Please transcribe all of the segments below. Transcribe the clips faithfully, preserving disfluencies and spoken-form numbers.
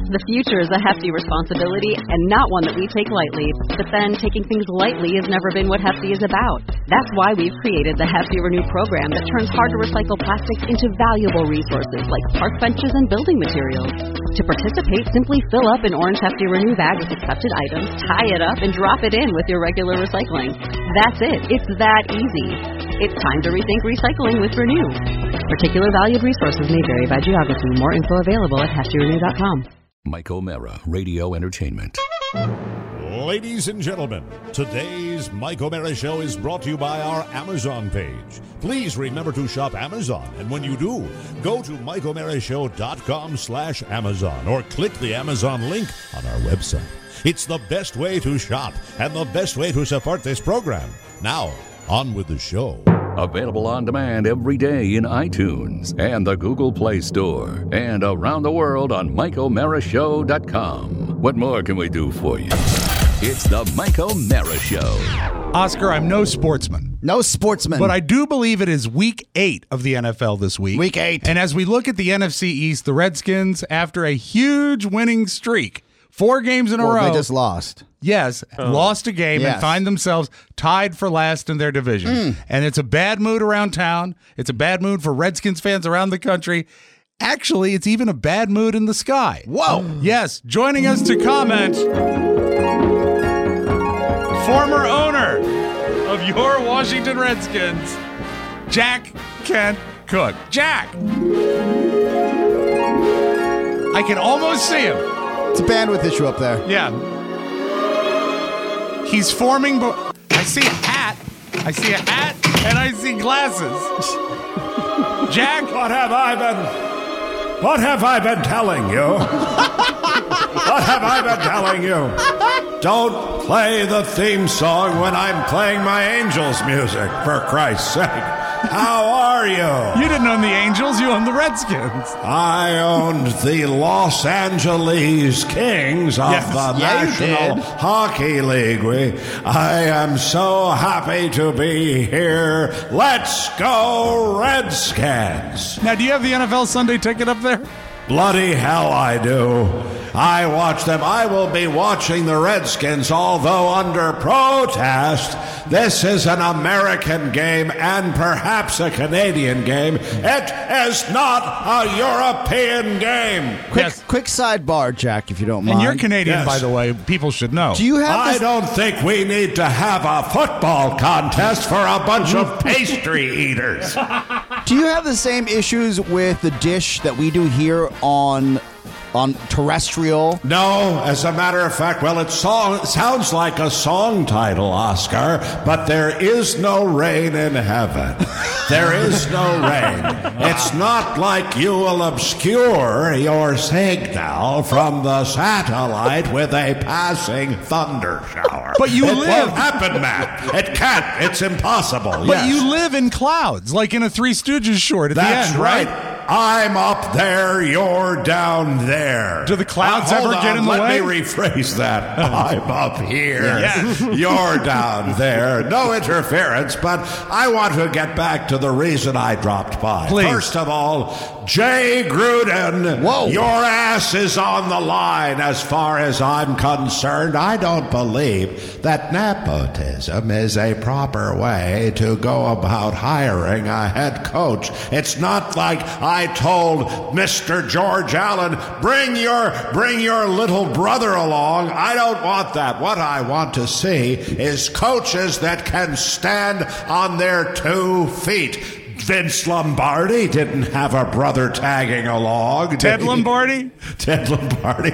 The future is a hefty responsibility and not one that we take lightly. But then, taking things lightly has never been what Hefty is about. That's why we've created the Hefty Renew program that turns hard-to-recycle plastics into valuable resources like park benches and building materials. To participate, simply fill up an orange Hefty Renew bag with accepted items, tie it up, and drop it in with your regular recycling. That's it. It's that easy. It's time to rethink recycling with Renew. Particular valued resources may vary by geography. More info available at hefty renew dot com. Mike O'Mara, Radio Entertainment. Ladies and gentlemen, today's Mike O'Mara Show is brought to you by our Amazon page. Please remember to shop Amazon, and when you do, go to mike o'mara show dot com slash Amazon or click the Amazon link on our website. It's the best way to shop and the best way to support this program. Now, on with the show. Available on demand every day in iTunes and the Google Play Store and around the world on mike o'mara show dot com. What more can we do for you? It's the Mike O'Mara Show. Oscar, I'm no sportsman. No sportsman. But I do believe it is week eight of the N F L this week. Week eight. And as we look at the N F C East, the Redskins, after a huge winning streak, four games in a well, row. They just lost. Yes, oh. lost a game yes. and find themselves tied for last in their division. Mm. And it's a bad mood around town. It's a bad mood for Redskins fans around the country. Actually, it's even a bad mood in the sky. Whoa. Yes, joining us to comment, former owner of your Washington Redskins, Jack Kent Cooke. Jack! I can almost see him. It's a bandwidth issue up there. Yeah. He's forming, but I see a hat. I see a hat, and I see glasses. Jack, what have I been? What have I been telling you? What have I been telling you? Don't play the theme song when I'm playing my Angels music, for Christ's sake. How are you? You didn't own the Angels, you owned the Redskins. I owned the Los Angeles Kings of yes. the yeah, National Hockey League. We, I am so happy to be here. Let's go Redskins. Now, do you have the N F L Sunday ticket up there? Bloody hell I do. I watch them. I will be watching the Redskins, although under protest. This is an American game and perhaps a Canadian game. It is not a European game. Quick, yes. quick sidebar, Jack, if you don't mind. And you're Canadian, yes. by the way. People should know. Do you have I this- don't think we need to have a football contest for a bunch of pastry eaters. Do you have the same issues with the dish that we do here on on terrestrial? No, as a matter of fact, well, it, song, it sounds like a song title, Oscar, but there is no rain in heaven. There is no rain. It's not like you will obscure your signal from the satellite with a passing thunder shower. But you it live... It won't happen, Matt. It can't. It's impossible. But yes. you live in clouds, like in a Three Stooges short at That's the end, right? right. I'm up there, you're down there. Do the clouds uh, ever on, get in the let way? Let me rephrase that. I'm up here. Yes. You're down there. No interference, but I want to get back to the reason I dropped by. Please. First of all, Jay Gruden, Whoa. your ass is on the line as far as I'm concerned. I don't believe that nepotism is a proper way to go about hiring a head coach. It's not like I told Mister George Allen, bring your bring your little brother along. I don't want that. What I want to see is coaches that can stand on their two feet. Vince Lombardi didn't have a brother tagging along. Ted Lombardi? Ted Lombardi.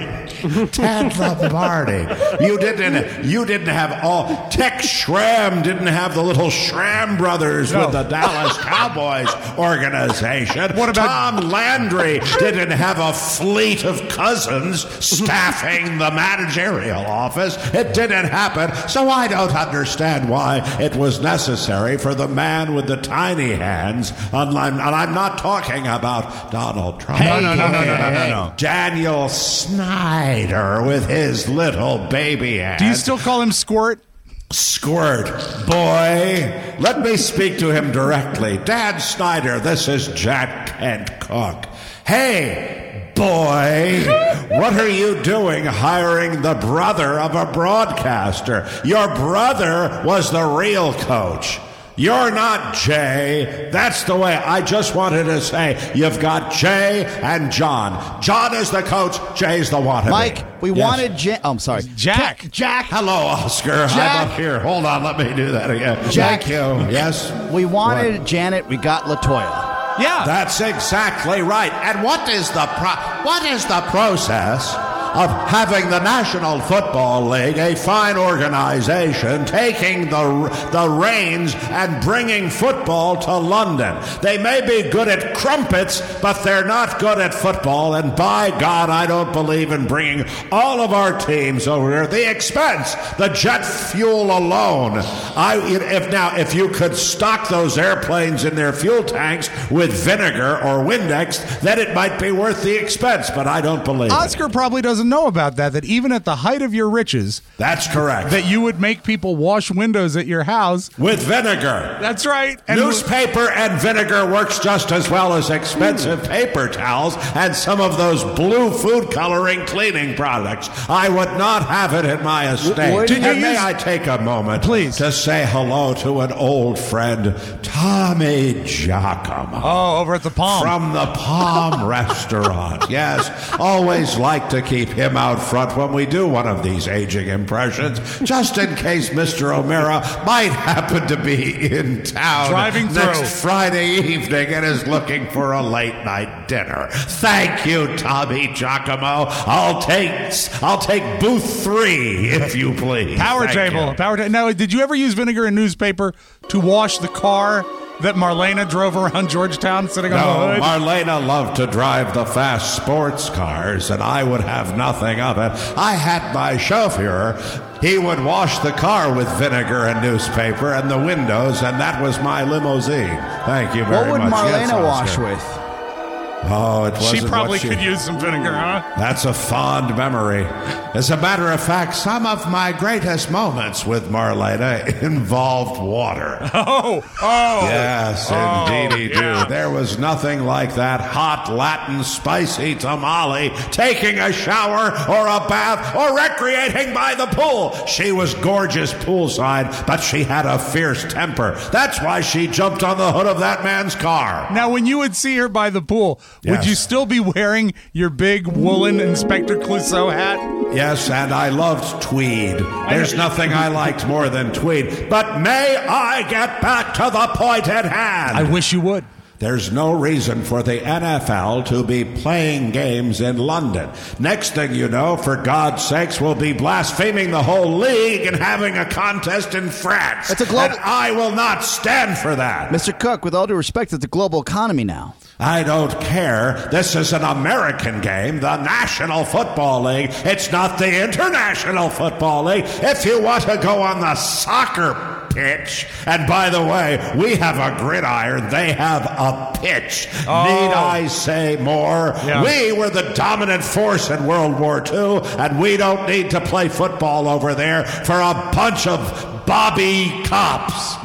Ted Lombardi. You didn't you didn't have all Tex Schramm didn't have the little Schramm brothers No. with the Dallas Cowboys organization. What about Tom Landry didn't have a fleet of cousins staffing the managerial office. It didn't happen. So I don't understand why it was necessary for the man with the tiny hands. And I'm, and I'm not talking about Donald Trump. No, no, no, no, no, no, no, no. Daniel Snyder with his little baby hands. Do you still call him Squirt? Squirt, boy, let me speak to him directly. Dan Snyder, this is Jack Kent Cooke. Hey, boy, what are you doing hiring the brother of a broadcaster? Your brother was the real coach. You're not Jay. That's the way. I just wanted to say you've got Jay and John. John is the coach. Jay's the wannabe. Mike, we Yes. wanted Jan- oh, I'm sorry. Jack. Ja- Jack. Hello, Oscar. Jack. I'm up here. Hold on. Let me do that again. Jack. Thank you. Yes? We wanted Janet. We got LaToya. Yeah. That's exactly right. And what is the pro- what is the process of having the National Football League, a fine organization, taking the the reins and bringing football to London? They may be good at crumpets, but they're not good at football. And by God, I don't believe in bringing all of our teams over here. The expense, the jet fuel alone. I if now if you could stock those airplanes in their fuel tanks with vinegar or Windex, then it might be worth the expense. But I don't believe it. Oscar probably doesn't know about that, that even at the height of your riches, That's correct. that you would make people wash windows at your house. With vinegar. That's right. And Newspaper and vinegar works just as well as expensive paper towels and some of those blue food coloring cleaning products. I would not have it in my estate. Would you and may use- I take a moment, Please. to say hello to an old friend, Tommy Giacomo. Oh, over at the Palm. From the Palm Restaurant. Yes, always like to keep him out front when we do one of these aging impressions, just in case Mister O'Mara might happen to be in town Driving next through. Friday evening and is looking for a late night dinner. Thank you, Tommy Giacomo. I'll take I'll take booth three, if you please. Power Thank table. you. Power table. Now, did you ever use vinegar and newspaper to wash the car that Marlena drove around Georgetown sitting on No, the hood? Marlena loved to drive the fast sports cars, and I would have nothing of it. I had my chauffeur. He would wash the car with vinegar and newspaper and the windows, and that was my limousine. Thank you very What would much. Yes, Marlena wash Oscar. with? Oh, it wasn't She probably what she- could use some vinegar, huh? That's a fond memory. As a matter of fact, some of my greatest moments with Marlena involved water. Oh, oh. Yes, Oh, indeedy do. yeah. There was nothing like that hot Latin spicy tamale taking a shower or a bath or recreating by the pool. She was gorgeous poolside, but she had a fierce temper. That's why she jumped on the hood of that man's car. Now, when you would see her by the pool, would Yes. you still be wearing your big woolen Inspector Clouseau hat? Yes, and I loved tweed. There's nothing I liked more than tweed. But may I get back to the point at hand? I wish you would. There's no reason for the N F L to be playing games in London. Next thing you know, for God's sakes, we'll be blaspheming the whole league and having a contest in France. It's a global- And I will not stand for that. Mister Cook, with all due respect, it's a global economy now. I don't care. This is an American game, the National Football League. It's not the International Football League. If you want to go on the soccer pitch, and by the way, we have a gridiron, they have a pitch. Oh. Need I say more? Yeah. We were the dominant force in World War Two, and we don't need to play football over there for a bunch of Bobby cops.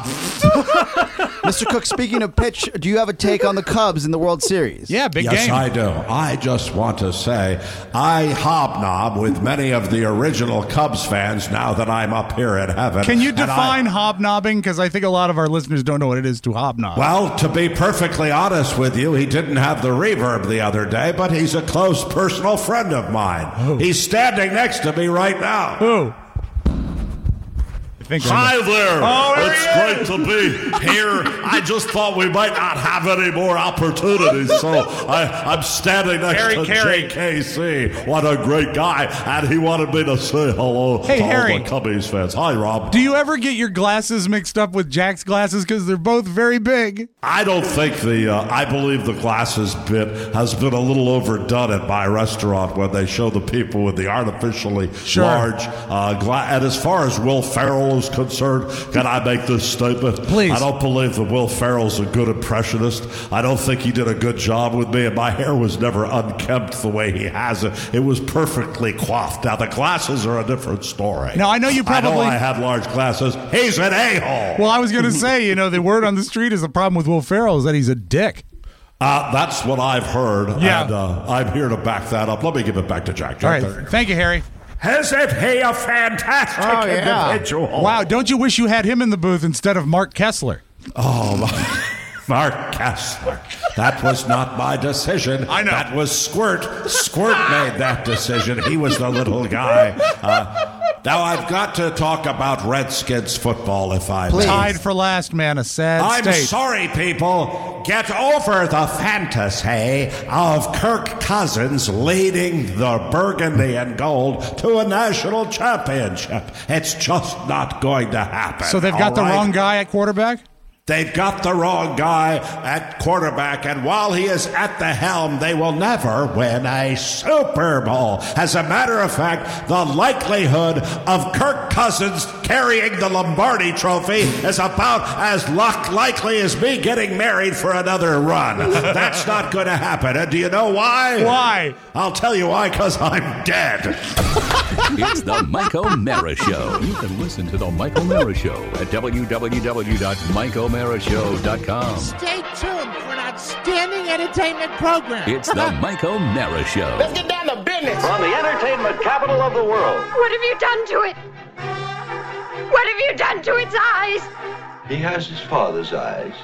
Mister Cook, speaking of pitch, do you have a take on the Cubs in the World Series? Yeah, big Yes, game. I do. I just want to say I hobnob with many of the original Cubs fans now that I'm up here in heaven. Can you And I- define hobnobbing? Because I think a lot of our listeners don't know what it is to hobnob. Well, to be perfectly honest with you, he didn't have the reverb the other day, but he's a close personal friend of mine. Oh. He's standing next to me right now. Who? I think I Hi there. Oh, there it's he great to be here. I just thought we might not have any more opportunities, so I, I'm standing next Harry to Carey. J K C. What a great guy. And he wanted me to say hello Hey, to Harry. all the Cubbies fans. Hi, Rob. Do you ever get your glasses mixed up with Jack's glasses because they're both very big? I don't think the, uh, I believe the glasses bit has been a little overdone at my restaurant when they show the people with the artificially Sure. large uh, glass. And as far as Will Ferrell is concerned, can I make this statement? Please. I don't believe that Will Ferrell's a good impressionist. I don't think he did a good job with me, and my hair was never unkempt the way he has it. It was perfectly coiffed. Now, the glasses are a different story. Now, I know you I know probably- I had large glasses. He's an a-hole. Well, I was going to say, you know, the word on the street is the problem with Will Ferrell is that he's a dick. Uh, that's what I've heard, Yeah. and uh, I'm here to back that up. Let me give it back to Jack. All Jack right. Thank you, Harry. Isn't he a fantastic Oh, yeah. individual? Wow, don't you wish you had him in the booth instead of Mark Kessler? Oh, my. Mark Kessler. That was not my decision. I know. That was Squirt. Squirt made that decision. He was the little guy. Uh, now I've got to talk about Redskins football, if I may. Tied for last, man. A sad I'm state. sorry, people. Get over the fantasy of Kirk Cousins leading the Burgundy and Gold to a national championship. It's just not going to happen. So they've got all the right? wrong guy at quarterback? They've got the wrong guy at quarterback, and while he is at the helm, they will never win a Super Bowl. As a matter of fact, the likelihood of Kirk Cousins carrying the Lombardi Trophy is about as luck likely as me getting married for another run. That's not going to happen. And do you know why? Why? I'll tell you why, because I'm dead. It's the Mike O'Mara Show. You can listen to the Mike O'Mara Show at w w w dot mike o'mara show dot com. Stay tuned for an outstanding entertainment program. It's the Mike O'Mara Show. Let's get down to business. From the entertainment capital of the world. What have you done to it? What have you done to its eyes? He has his father's eyes.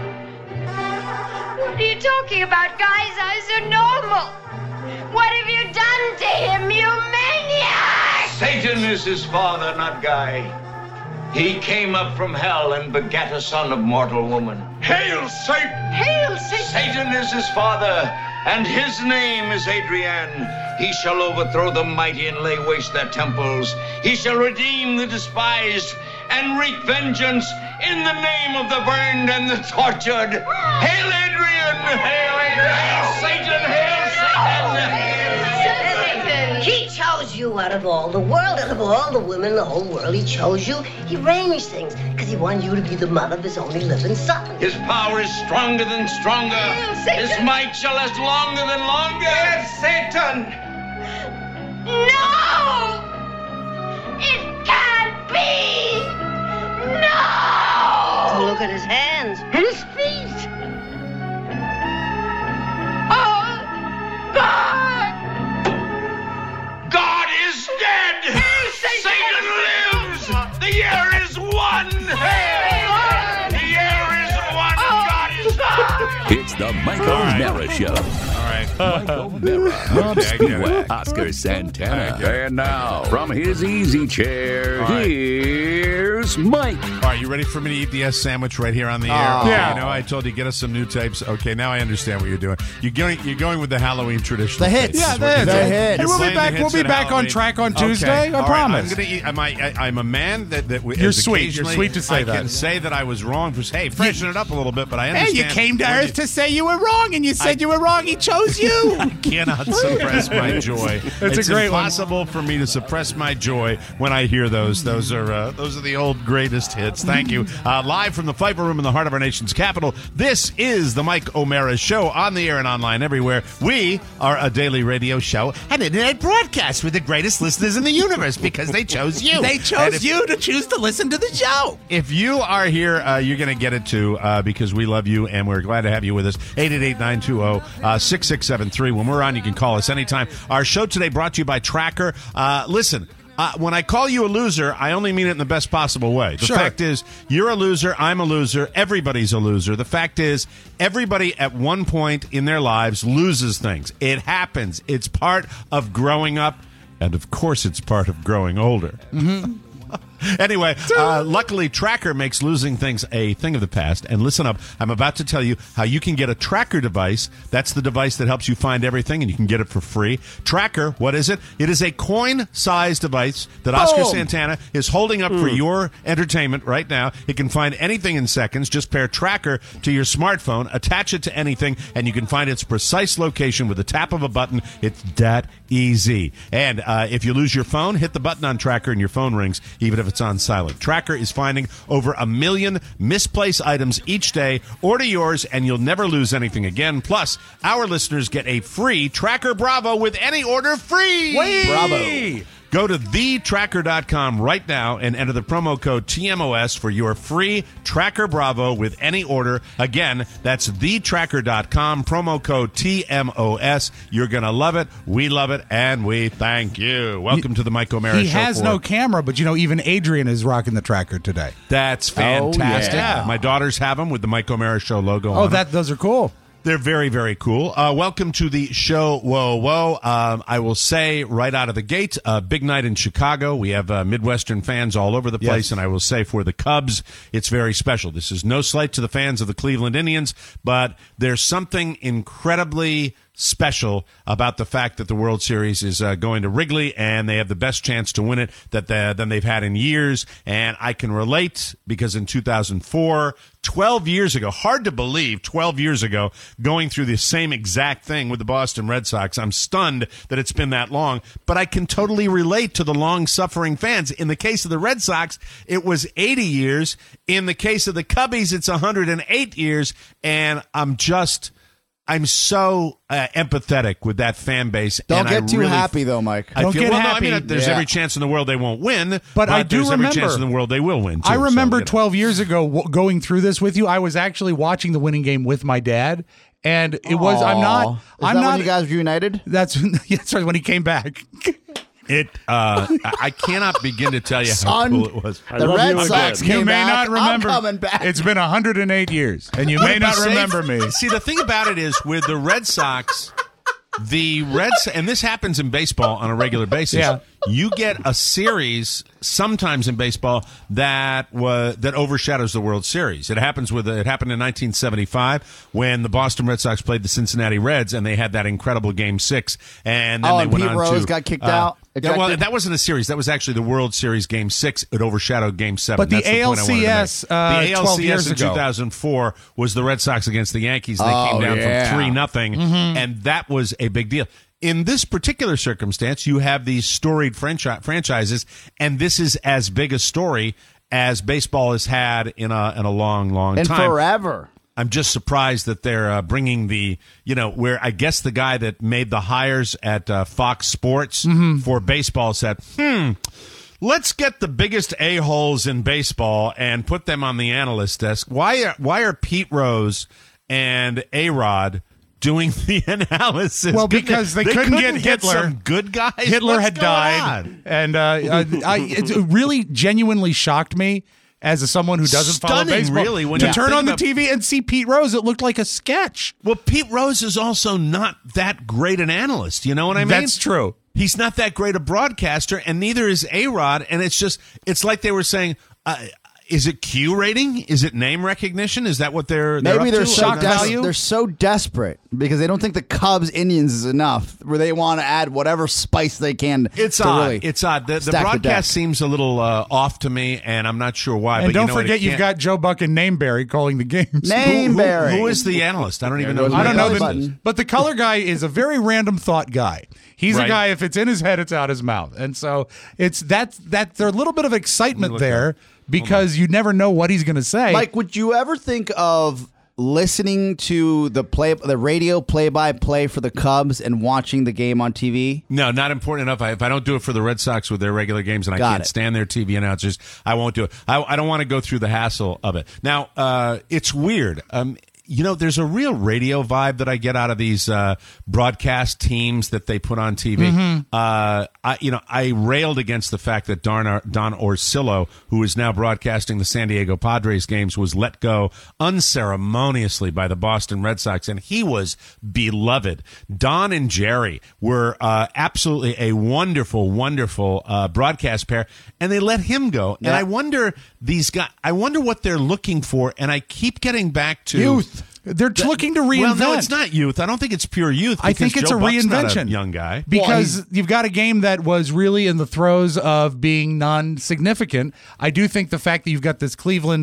What are you talking about? Guy's eyes are normal. What have you done to him, you maniac? Satan is his father, not Guy. He came up from hell and begat a son of mortal woman. Hail, Satan! Hail, Satan! Satan is his father, and his name is Adrian. He shall overthrow the mighty and lay waste their temples. He shall redeem the despised and wreak vengeance in the name of the burned and the tortured. Hail, Adrian! Hail, Adrian! Hail, Satan! Hail, Satan! He chose you out of all the world, out of all the women in the whole world. He chose you. He arranged things because he wanted you to be the mother of his only living son. His power is stronger than stronger. Satan. His might shall last longer than longer. Yes, Satan! No! It can't be! No! Look at his hands and his feet. Oh, God! God is dead! Satan lives! The year is won! The year is won! God is dead! It's the Mike O'Mara Show. All right. Mike O'Mara, Rob Okay, I get it. Spewak, Oscar Santana. I get it. And now, from his easy chair, All right. here's Mike. All right, you ready for me to eat the S sandwich right here on the air? Oh. Yeah. You know, I told you get us some new types. Okay, now I understand what you're doing. You're going, you're going with the Halloween tradition. The hits. Yeah, The the hits. hits. Hey, we'll be Playing back. the We'll hits be at back on Halloween. track on Okay. Tuesday. I All right, promise. I'm gonna eat. I'm, I, I'm a man that that You're is sweet. You're occasionally- sweet to say I that. can say that I was wrong. For, hey, freshen it up a little bit. But I Hey, understand. you came to when Earth you- to say you were wrong, and you said I- you were wrong. He chose you. I cannot suppress my joy. It's a great one. impossible for me to suppress my joy when I hear those. Those are uh, those are the old greatest hits. Thank you. Uh, live from the Pfeiffer Room in the heart of our nation's capital. This is the Mike O'Mara Show, on the air and online everywhere. We are a daily radio show, an internet broadcast with the greatest listeners in the universe because they chose you. They And chose if- you to choose to listen to the show. If you are here, uh, you're going to get it too uh, because we love you and we're glad to have you with us. eight eight eight, nine two zero, six six seven three. When we're on, you can call us anytime. Our show today brought to you by Tracker. Uh, listen. Uh, when I call you a loser, I only mean it in the best possible way. The Sure. fact is, you're a loser, I'm a loser, everybody's a loser. The fact is, everybody at one point in their lives loses things. It happens. It's part of growing up, and of course it's part of growing older. Anyway, uh, luckily, Tracker makes losing things a thing of the past. And listen up, I'm about to tell you how you can get a Tracker device. That's the device that helps you find everything, and you can get it for free. Tracker, what is it? It is a coin-sized device that Oscar Boom. Santana is holding up for your entertainment right now. It can find anything in seconds. Just pair Tracker to your smartphone, attach it to anything, and you can find its precise location with the tap of a button. It's that easy. And uh, if you lose your phone, hit the button on Tracker and your phone rings, even if it's on silent. Tracker is finding over a million misplaced items each day. Order yours and you'll never lose anything again. Plus, our listeners get a free Tracker Bravo with any order free. Bravo. Go to the tracker dot com right now and enter the promo code T M O S for your free Tracker Bravo with any order. Again, that's the tracker dot com, promo code T M O S. You're going to love it. We love it, and we thank you. Welcome to the Mike O'Mara He Show. has for- no camera, but you know, even Adrian is rocking the tracker today. That's fantastic. Oh, yeah. My daughters have them with the Mike O'Mara Show logo Oh, on that those are cool. They're very, very cool. Uh, welcome to the show. Whoa, whoa. Um, I will say right out of the gate, uh, big night in Chicago. We have uh, Midwestern fans all over the place, Yes. and I will say for the Cubs, it's very special. This is no slight to the fans of the Cleveland Indians, but there's something incredibly special about the fact that the World Series is uh, going to Wrigley and they have the best chance to win it that the, than they've had in years. And I can relate because in two thousand four, twelve years ago, hard to believe, twelve years ago, going through the same exact thing with the Boston Red Sox. I'm stunned that it's been that long, but I can totally relate to the long-suffering fans. In the case of the Red Sox, it was eighty years. In the case of the Cubbies, it's one hundred eight years. And I'm just... I'm so uh, empathetic with that fan base. Don't and get I too really, happy, though, Mike. I Don't feel, get well, happy. No, I mean, there's Yeah. every chance in the world they won't win, but, But I do there's remember- every chance in the world they will win, too. I remember So, you know. twelve years ago w- going through this with you. I was actually watching the winning game with my dad, and it was. I'm Aw. not. Is I'm that not. when you guys reunited? That's that's right when he came back. It. Uh, I I cannot begin to tell you how Son, cool it was. the Red Sox came You may back. not remember. I'm coming back. It's been one hundred eight years, and you Would may it be not safe? remember me. See, the thing about it is with the Red Sox, the Reds, and this happens in baseball on a regular basis. Yeah. You get a series sometimes in baseball that was that overshadows the World Series. It happens with it happened in nineteen seventy-five when the Boston Red Sox played the Cincinnati Reds and they had that incredible Game Six. And then Oh, they and went Pete on Rose to, got kicked uh, out, Yeah, well, ejected? that wasn't a series. That was actually the World Series Game Six. It overshadowed Game Seven. But the That's the point I wanted to make. A L C S, uh, the A L C S twelve years in ago. two thousand four was the Red Sox against the Yankees. They Oh, came down yeah. from three nothing, and that was a big deal. In this particular circumstance, you have these storied franchi- franchises, and this is as big a story as baseball has had in a in a long, long And time. forever. I'm just surprised that they're uh, bringing the, you know, where I guess the guy that made the hires at uh, Fox Sports for baseball said, hmm, let's get the biggest a-holes in baseball and put them on the analyst desk. Why are, why are Pete Rose and A-Rod doing the analysis? Well, Couldn't because they, couldn't, get Hitler. some good guys. Hitler What's had going died, on? and uh, uh, I, it really genuinely shocked me as a someone who doesn't follow Stunning, baseball really, when to you turn think on the about- T V and see Pete Rose. It looked like a sketch. Well, Pete Rose is also not that great an analyst. You know what I mean? That's true. He's not that great a broadcaster, and neither is A-Rod. And it's just, it's like they were saying, uh, is it Q rating? Is it name recognition? Is that what they're, they're Maybe up they're to? so Shock des- value? they're so desperate because they don't think the Cubs Indians is enough, where they want to add whatever spice they can. It's to odd. Really It's odd. The, the stack broadcast deck. seems a little uh, off to me, and I'm not sure why. And but don't you know what? forget, It you've can't- got Joe Buck and Nameberry calling the games. Who- Name who- Barry. Who is the analyst? I don't even know. goes Who I my don't know, belly but, button. but the color guy is a very random thought guy. He's Right. a guy, if it's in his head, it's out his mouth. And so it's that, that there's a little bit of excitement look there because you never know what he's going to say. Mike, would you ever think of listening to the play, the radio play-by-play for the Cubs and watching the game on T V? No, not important enough. I, if I don't do it for the Red Sox with their regular games and I Got can't it. stand their T V announcers, I won't do it. I, I don't want to go through the hassle of it. Now, uh, it's weird. Um, you know, there's a real radio vibe that I get out of these uh, broadcast teams that they put on T V. Mm-hmm. Uh, I, you know, I railed against the fact that Don, Don Orsillo, who is now broadcasting the San Diego Padres games, was let go unceremoniously by the Boston Red Sox, and he was beloved. Don and Jerry were uh, absolutely a wonderful, wonderful uh, broadcast pair, and they let him go. And Yeah. I wonder these guys. I wonder what they're looking for, and I keep getting back to Youth. they're looking to reinvent. Well, no, it's not youth. I don't think it's pure youth. I think because it's Joe a Buck's not reinvention. young guy. Because you've got a game that was really in the throes of being non-significant. I do think the fact that you've got this Cleveland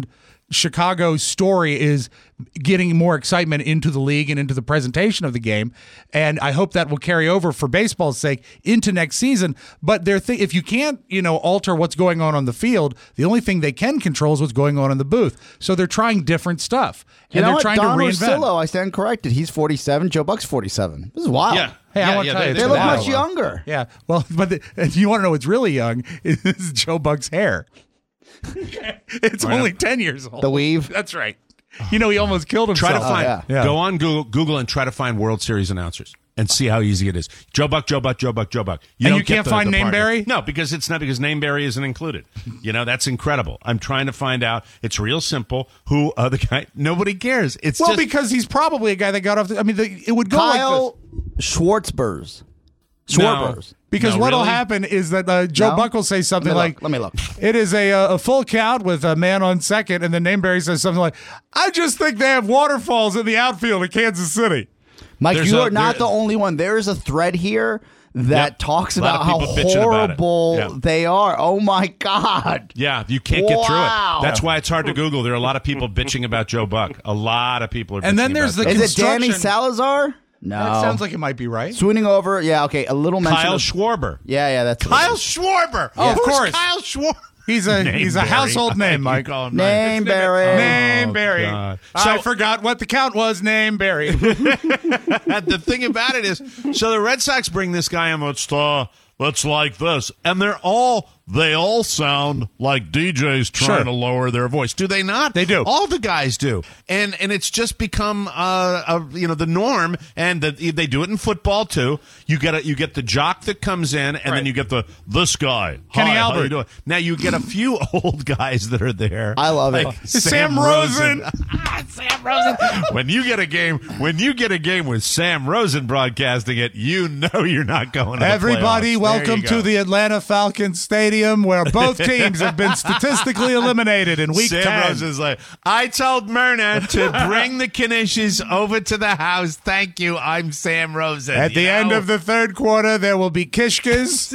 Chicago's story is getting more excitement into the league and into the presentation of the game, and I hope that will carry over for baseball's sake into next season. But they're th- if you can't, you know, alter what's going on on the field, the only thing they can control is what's going on in the booth. So they're trying different stuff, You and know they're what? trying Don to reinvent. Orsillo, I stand corrected. He's forty-seven. Joe Buck's forty-seven. This is wild. Yeah. Hey, I Yeah, want yeah, to tell they- you, They it's look wild. much younger. Yeah, well, but the, if you want to know what's really young is Joe Buck's hair. It's Right only up. ten years old. The weave. That's right. You know, he almost killed himself. Try to find. yeah. Yeah. Go on Google, Google, and try to find World Series announcers and see how easy it is. Joe Buck, Joe Buck, Joe Buck, Joe Buck. And don't you get can't the- find the partner. Nameberry? No, because it's not because Nameberry isn't included. You know, that's incredible. I'm trying to find out. It's real simple. Who uh, the guy? Nobody cares. It's Well, just because he's probably a guy that got off. The, I mean, the, it would go Kyle like this. Schwartzbers. No. Schwartzbers. Because No, what'll really? happen is that uh, Joe No? Buck will say something Let me like, look. Let me look. It is a uh, a full count with a man on second, and then Nameberry says something like, I just think they have waterfalls in the outfield in Kansas City. Mike, There's you a- are not there- the only one. There is a thread here that Yep. talks A lot about of how people bitching about it. horrible Yeah. they are. Oh, my God. Yeah, you can't get through Wow. it. That's why it's hard to Google. There are a lot of people bitching about Joe Buck. A lot of people are. And then bitching there's about the Joe Is it Danny construction- Salazar? No. That sounds like it might be right. Swooning over. Yeah, okay. A little mention Kyle of- Schwarber. Yeah, yeah, that's Kyle Schwarber. Oh, of Who's course. Kyle Schwarber. He's a he's a Nameberry. household name, You Mike. call him Nameberry. Nameberry. God. I So- forgot what the count was. Nameberry. The thing about it is, so the Red Sox bring this guy in. Let's uh, let's like this, and they're all they all sound like D Js trying Sure. to lower their voice. Do they not? They do. All the guys do, and and it's just become uh, a, you know the norm. And the, they do it in football too. You get a, you get the jock that comes in, and Right. then you get the this guy Kenny Hi, how Albert. you doing? Now you get a few old guys that are there. I love it. Like Sam Rosen. Sam Rosen. When you get a game, when you get a game with Sam Rosen broadcasting it, you know you're not going to the Everybody, playoffs. welcome There to you go. the Atlanta Falcons Stadium, where both teams have been statistically eliminated in Week Sam ten. Rosen's like, I told Myrna to bring the Knishes over to the house. Thank you. I'm Sam Rosen. At the You end know? of the third quarter, there will be kishkas.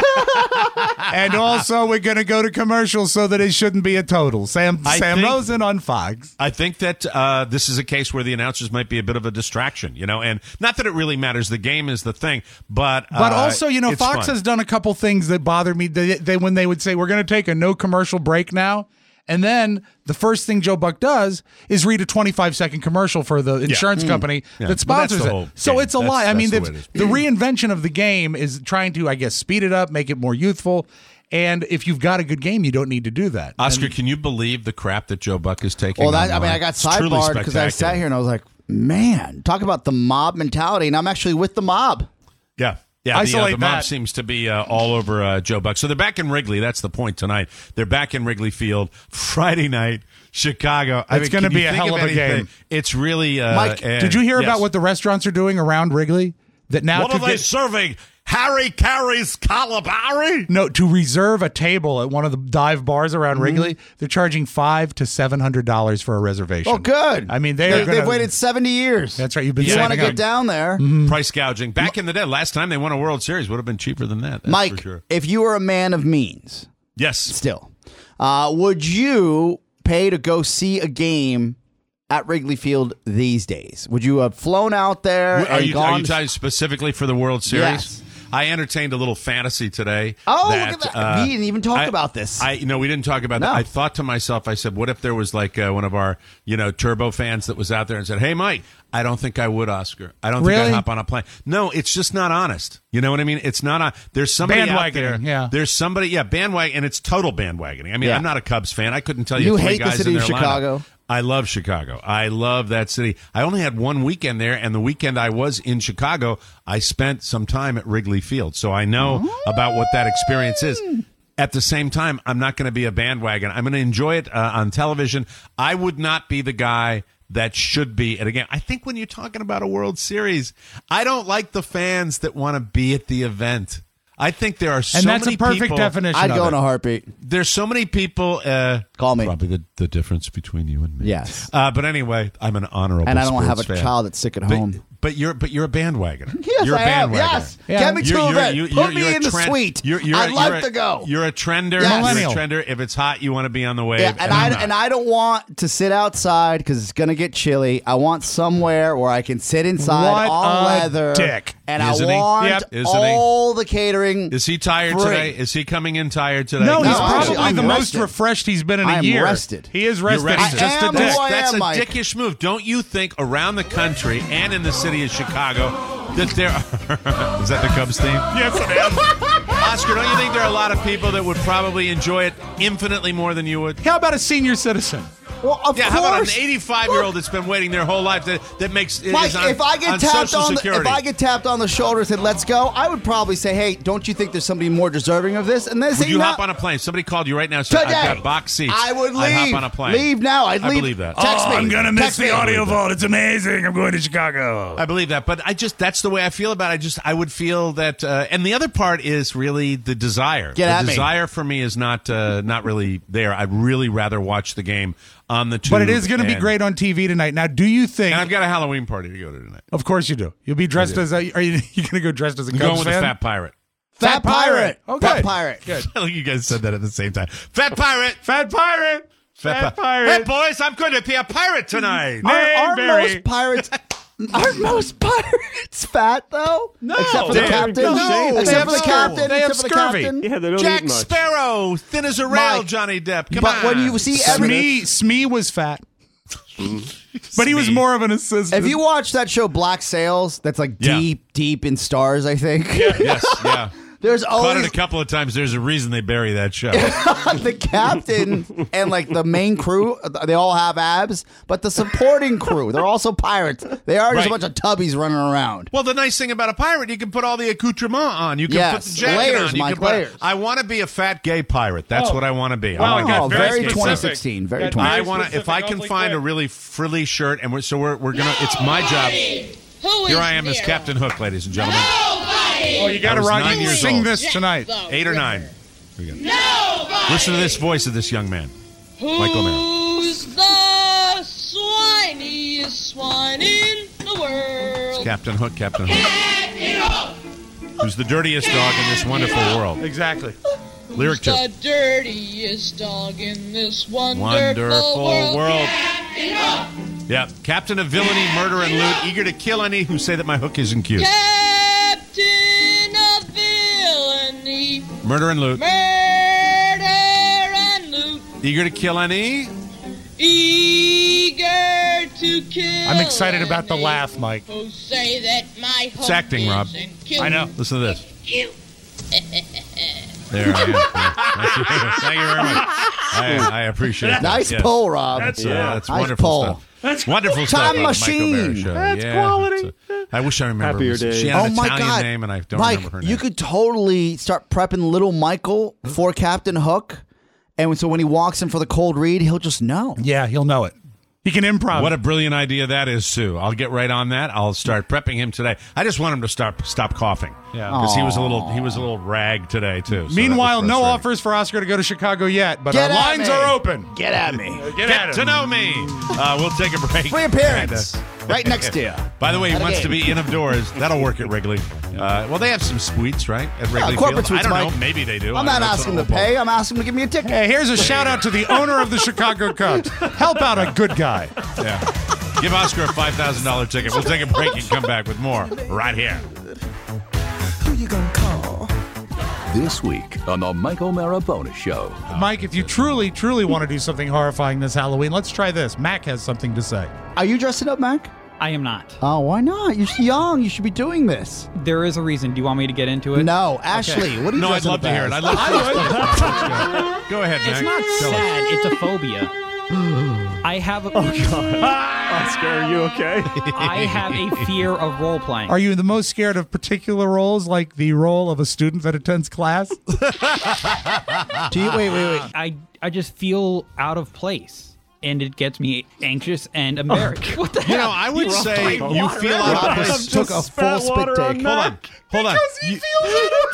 And also, we're going to go to commercial so that it shouldn't be a total. Sam I Sam think- Rosen on Fox. I think that uh, this is a case where the announcers might be a bit of a distraction, you know, and not that it really matters. The game is the thing, but But uh, also, you know, it's Fox fun. has done a couple things that bother me. They, they when they would say, we're going to take a no commercial break now. And then the first thing Joe Buck does is read a twenty-five second commercial for the insurance Mm. company Yeah. that But that's sponsors the it. whole So game. it's a That's- lie. I that's mean, the the, way it is. the reinvention of the game is trying to, I guess, speed it up, make it more youthful. And if you've got a good game, you don't need to do that. Oscar, And- can you believe the crap that Joe Buck is taking? Well, that, I mean, online? I got It's truly sidebarred because I sat spectacular. here and I was like, man, talk about the mob mentality. And I'm actually with the mob. Yeah. Yeah, the, uh, Isolate the mob that. seems to be uh, all over uh, Joe Buck. So they're back in Wrigley. That's the point tonight. They're back in Wrigley Field Friday night, Chicago. I It's mean, gonna can be you a think hell of a anything? game. It's really. Uh, Mike, and- Did you hear yes. about what the restaurants are doing around Wrigley? That now What to are they get- serving? Harry Carey's calamari? No, to reserve a table at one of the dive bars around Wrigley, they're charging five to seven hundred dollars for a reservation. Oh, good. I mean, they They, are gonna, they've waited seventy years. That's right. You've been You Yeah, want to saving get up. down there. Price gouging. Back in the day, last time they won a World Series would have been cheaper than that. That's Mike, for sure. if you were a man of means, Yes. still, uh, would you pay to go see a game at Wrigley Field these days? Would you have flown out there Are and you, gone? are you talking specifically for the World Series? Yes. I entertained a little fantasy today. Oh, that, look at that. uh, We didn't even talk I- about this. I, you know, we didn't talk about No. that. I thought to myself, I said, what if there was like uh, one of our, you know, Turbo fans that was out there and said, hey, Mike, I don't think I would, Oscar. I don't think Really? I'd hop on a plane. No, it's just not honest. You know what I mean? It's not on. There's somebody out there. Bandwagoning, yeah. There's somebody, yeah, bandwagon, and it's total bandwagoning. I mean, Yeah. I'm not a Cubs fan. I couldn't tell you, You three hate the guys city in of their lineup. Chicago. I love Chicago. I love that city. I only had one weekend there, and the weekend I was in Chicago, I spent some time at Wrigley Field. So I know about what that experience is. At the same time, I'm not going to be a bandwagon. I'm going to enjoy it uh, on television. I would not be the guy that should be. And again, I think when you're talking about a World Series, I don't like the fans that want to be at the event. I think there are so and that's many a perfect people, definition I'd of go it. in a heartbeat. There's so many people. Uh, Call me. Probably the, the difference between you and me. Yes. Uh, but anyway, I'm an honorable And I don't have a sports fan. child that's sick at But- home. but you're but you're a bandwagoner. Yes, you're a I am. bandwagoner. Yes. Get me to an event. Put me in the trend- suite. You're, you're, I'd you're like a, to go. You're a trender. Yes. You're Millennial. a trender. If it's hot, you want to be on the wave. Yeah, and, and I I'm not. and I don't want to sit outside because it's gonna get chilly. I want somewhere where I can sit inside What on a leather. dick. And Isn't he? I want Yep. Isn't he? all the catering. Is he tired free. today? Is he coming in tired today? No, he's No, actually, probably I'm the rested. most refreshed he's been in a I am year. rested. He is You're rested. rested. He's just I am a dick. who I That's am, a Mike. dickish move. Don't you think around the country and in the city of Chicago that there are... Is that the Cubs theme? Yes, it is. Oscar, don't you think there are a lot of people that would probably enjoy it infinitely more than you would? How about a senior citizen? Well, of Yeah, course. how about an eighty-five-year-old that's been waiting their whole life that, that makes is Mike, on, if I get on tapped Social on the, Security? if I get tapped on the shoulder and said "Let's go," I would probably say, "Hey, don't you think there's somebody more deserving of this?" And then would say, you "No." hop on a plane? Somebody called you right now. Said, Today, I've got box seats. I would leave. I'd hop on a plane. Leave now. I'd I leave. believe that. Text me. I'm gonna miss Text the me. audio vault. It's amazing. I'm going to Chicago. I believe that, but I just that's the way I feel about it. I just I would feel that, uh, and the other part is really the desire. Get the at me. desire for me is not uh, not really there. I'd really rather watch the game on the tube. But it is going to be and- great on T V tonight. Now, do you think? And I've got a Halloween party to go to tonight. Of course you do. You'll be dressed as a. Are you? You going to go dressed as a I'm Cubs going with fan? a fat pirate. Fat pirate. Oh, Fat good. pirate. Good. You guys said that at the same time. Fat pirate. Fat pirate. Fat, Fat pi- pirate. Hey boys, I'm going to be a pirate tonight. Are, are Barry. most pirates? Aren't most pirates fat though? No. except for the They're- captain. no. except They for the have captain. They have except for the scurvy. captain. Yeah, they don't Jack eat much. Sparrow, thin as a rail. Mike. Johnny Depp. Come But on. when you see every, Smee, Smee was fat. But he was Smee. more of an assistant. if you watch that show Black Sails, that's like Yeah. deep, deep in stars. I think. yes, yeah. There's Caught always it a couple of times. There's a reason they bury that show. the captain and like the main crew. They all have abs, but the supporting crew, they're also pirates. They are just Right. a bunch of tubbies running around. Well, the nice thing about a pirate, you can put all the accoutrement on. You can Yes, put the jacket layers, on. You Mike, can put, layers. I want to be a fat gay pirate. That's Oh. what I want to be. I Wow, wanna I got Oh, get very very specific. twenty sixteen. Very Got twenty I sixteen. want to. If I can Specific, find a awfully really frilly shirt, and we're, so we're we're gonna. It's my job. Who Here is I am as here? Captain Hook, ladies and gentlemen. Oh, you got I to was rock. nine You years sing old. this tonight. Eight or nine. Here we go. Nobody. Listen to this voice of this young man, Michael O'Mara. Who's the swiniest swine in the world? Captain Hook, Captain Hook. Who's the dirtiest dog in this wonderful world? Exactly. Lyric two. The dirtiest dog in this wonderful, Wonderful world. world. Yeah, Captain of villainy, murder, and loot, eager to kill any who say that my hook isn't cute. Captain of villainy, Murder and loot, murder and loot, eager to kill any. eager to kill. I'm excited about the any laugh, Mike. Who say that my hook It's acting, Rob. isn't cute. I know. Listen to this. Cute. There I am. Thank you, Thank you very much. I, I appreciate that. Nice Yes. pull, Rob. That's, uh, Yeah. that's Nice wonderful pull. stuff. That's wonderful stuff. Time on the Mike machine. O'Mara Show. That's Yeah, quality. it's a- I wish I remember. Happier It was- days. She had Oh an my Italian God, name, and I don't Mike, remember her name. you could totally start prepping little Michael for Captain Hook, and so when he walks in for the cold read, he'll just know. Yeah, he'll know it. He can improv. What a brilliant idea that is, Sue. I'll get right on that. I'll start prepping him today. I just want him to stop stop coughing. Yeah. because he was a little he was a little rag today too. so Meanwhile, that was no frustrating. offers for Oscar to go to Chicago yet, but Get our at lines me. are open. Get at me. Get, Get at to him. know me. Uh, we'll take a break. Free appearance. And, Right next to you. By the way, he At a wants to game. be in of doors. That'll work at Wrigley. Uh, well, they have some suites, right? At Wrigley corporate Field. suites, I don't Mike. know. Maybe they do. I'm I not don't know. asking to pay. I'm asking to give me a ticket. Hey, here's a shout out to the owner of the Chicago Cubs. Help out a good guy. Yeah. Give Oscar a five thousand dollars ticket. We'll take a break and come back with more right here. Who you gonna call? This week on the Mike O'Mara Bonus Show. Mike, if you truly, truly want to do something horrifying this Halloween, let's try this. Mac has something to say. Are you dressing up, Mac? I am not. Oh, why not? You're young. You should be doing this. There is a reason. Do you want me to get into it? No, Ashley. What are you No, I'd dressing love up to hear it. as? I'd love to Go ahead, Mac. It's not Tell us. sad. It's a phobia. I have. A, Oh, God. Oscar, are you okay? I have a fear of role playing. Are you the most scared of particular roles, like the role of a student that attends class? Do you, wait, wait, wait. I I just feel out of place, and it gets me anxious and embarrassed. What the You know, hell? I would You're say off you water. feel out of Rob place. just took a full spit take. Hold on. Hold on. You-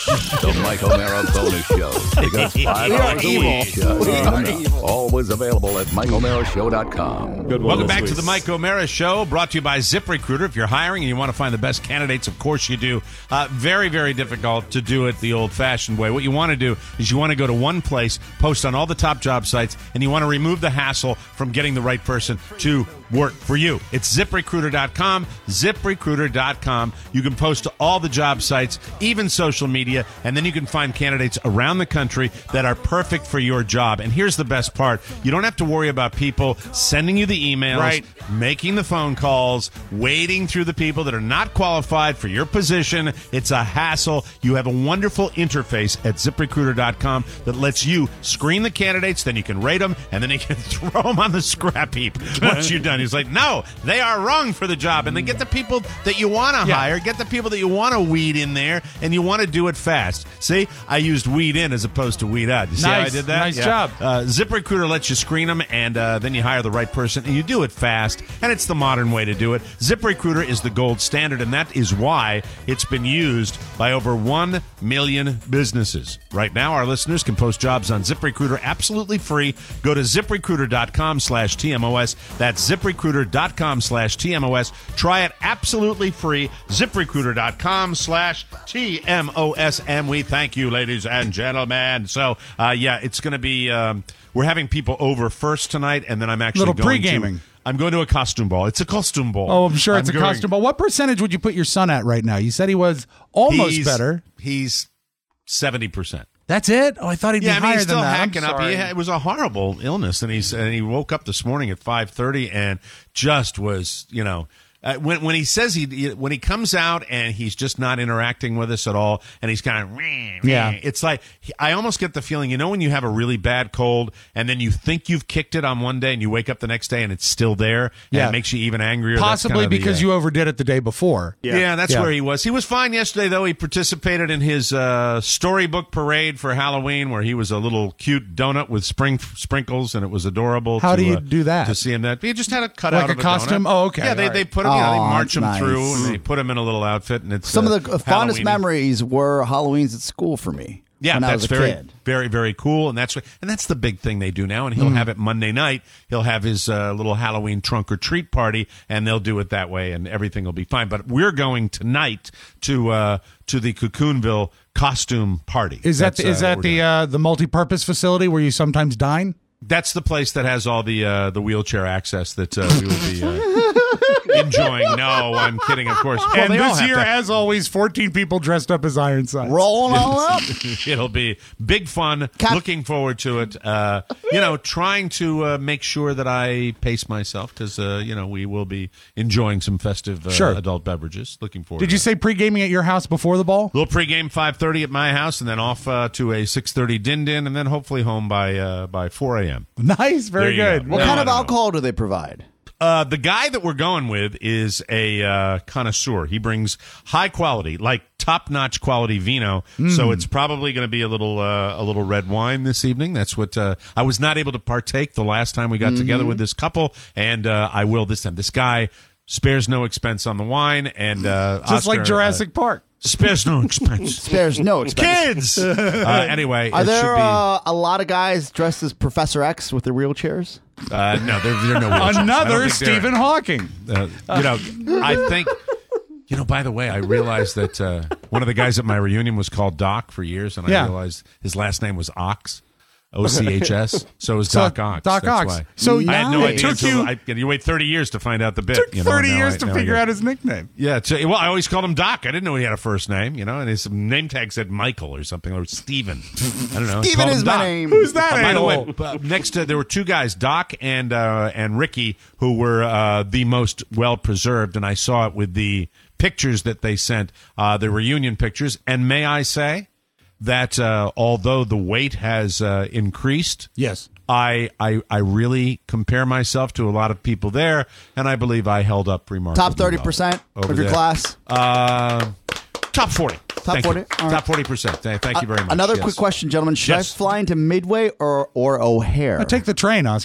The Mike O'Mara Bonus Show. Because five We are hours a evil. week, uh, We ain't are enough. evil. Always available at Mike O'Mara Show dot com. Good one Welcome this back week. to the Mike O'Mara Show, brought to you by ZipRecruiter. If you're hiring and you want to find the best candidates, of course you do. Uh, very, very difficult to do it the old-fashioned way. What you want to do is you want to go to one place, post on all the top job sites, and you want to remove the hassle from getting the right person to work for you. It's zip recruiter dot com, zip recruiter dot com. You can post to all the job sites, even social media, and then you can find candidates around the country that are perfect for your job. And here's the best part. You don't have to worry about people sending you the emails, Right. making the phone calls, wading through the people that are not qualified for your position. It's a hassle. You have a wonderful interface at zip recruiter dot com that lets you screen the candidates, then you can rate them, and then you can throw them on the scrap heap once you're done. He's like, no, they are wrong for the job. And then get the people that you want to Yeah. hire, get the people that you want to weed in there, and you want to do it fast. See, I used weed in as opposed to weed out. You see how I Nice. did that? Nice job. Uh, ZipRecruiter lets you screen them, and uh, then you hire the right person, and you do it fast, and it's the modern way to do it. ZipRecruiter is the gold standard, and that is why it's been used by over one million businesses. Right now, our listeners can post jobs on ZipRecruiter absolutely free. Go to zip recruiter dot com slash T M O S. That's zip recruiter dot com slash T M O S. Try it absolutely free. zip recruiter dot com slash T M O S. And we thank you, ladies and gentlemen. So, uh, yeah, it's going to be, um, we're having people over first tonight, and then I'm actually Little going pre-gaming. to, I'm going to a costume ball. It's a costume ball. Oh, I'm sure it's I'm a going- costume ball. What percentage would you put your son at right now? You said he was almost He's- better. He's seventy percent. That's it? Oh, I thought he'd Yeah, be I mean, higher he's still than that. I'm hacking up. sorry. He had, it was a horrible illness, and he's and he woke up this morning at five thirty and just was, you know, uh, when when he says he when he comes out and he's just not interacting with us at all, and he's kind of Yeah. it's like I almost get the feeling, you know, when you have a really bad cold and then you think you've kicked it on one day and you wake up the next day and it's still there, and Yeah. it makes you even angrier. That's Possibly kind of the, because uh, you overdid it the day before. Yeah, that's Yeah. where he was. He was fine yesterday, though. He participated in his uh, storybook parade for Halloween, where he was a little cute donut with spring sprinkles, and it was adorable. How to, do you uh, do that? To see him that he just had a cut Like out a of a costume? donut. Oh, okay. Yeah, they, All they right. put him. You know, they Oh, march him that's through, nice. and they put him in a little outfit, and it's Some uh, of the fondest Halloween-y. memories were Halloweens at school for me. Yeah, when I that's was a very, kid. very, very cool, and that's what, and that's the big thing they do now. And he'll Mm. have it Monday night. He'll have his uh, little Halloween trunk or treat party, and they'll do it that way, and everything will be fine. But we're going tonight to uh, to the Cocoonville costume party. Is that That's, the, is uh, that what the uh, the multi-purpose facility where you sometimes dine? That's the place that has all the uh, the wheelchair access that uh, we will be uh, enjoying. No, I'm kidding, of course. Well, and they all this have year, to- as always, fourteen people dressed up as Ironsides. Rolling all up. It'll be big fun. Cap- Looking forward to it. Uh, you know, trying to uh, make sure that I pace myself because uh, you know we will be enjoying some festive uh, Sure. adult beverages. Looking forward. Did to you that. say pre-gaming at your house before the ball? Little pregame five thirty at my house, and then off uh, to a six thirty din din, and then hopefully home by uh, by four a.m. Nice, very There you good. go. What No, kind I of don't know. alcohol do they provide? Uh, the guy that we're going with is a uh, connoisseur. He brings high quality, like top notch quality vino. So it's probably going to be a little uh, a little red wine this evening. That's what uh, I was not able to partake the last time we got together with this couple, and uh, I will this time. This guy spares no expense on the wine, and uh, Just like Oscar, Jurassic uh, Park. spares no expense. Spares no expense. Kids. Uh, anyway, Are it there should be. uh, a lot of guys dressed as Professor X with their wheelchairs? Uh, no, there, there are no wheelchairs. I don't Another think there are. Stephen Hawking. Uh, you know, I think, you know, by the way, I realized that uh, one of the guys at my reunion was called Doc for years, and I Yeah. realized his last name was Ox. O C H S. So it was So, Doc Ox. Doc That's Ox. why. So I had no Nice. idea. It took until you- I, you wait thirty years to find out the bit. Took you know, thirty now years I- to now I figure get- out his nickname. Yeah, so, well, I always called him Doc. I didn't know he had a first name, you know, and his name tag said Michael or something, or Steven. I don't know. I Steven called him is my Doc. name. Who's that Uh, by the a-hole? way, uh, next to there were two guys, Doc and uh, and Ricky, who were uh, the most well preserved, and I saw it with the pictures that they sent, uh, the reunion pictures. And may I say that uh, although the weight has uh, increased, Yes. I, I I really compare myself to a lot of people there, and I believe I held up remarkably Top thirty percent well of over your there. class? Uh, top forty. Top Thank forty? You. All right. Top forty percent. Thank you very much. Another Yes. quick question, gentlemen. Should Yes. I fly into Midway or, or O'Hare? I take the train, Oscar.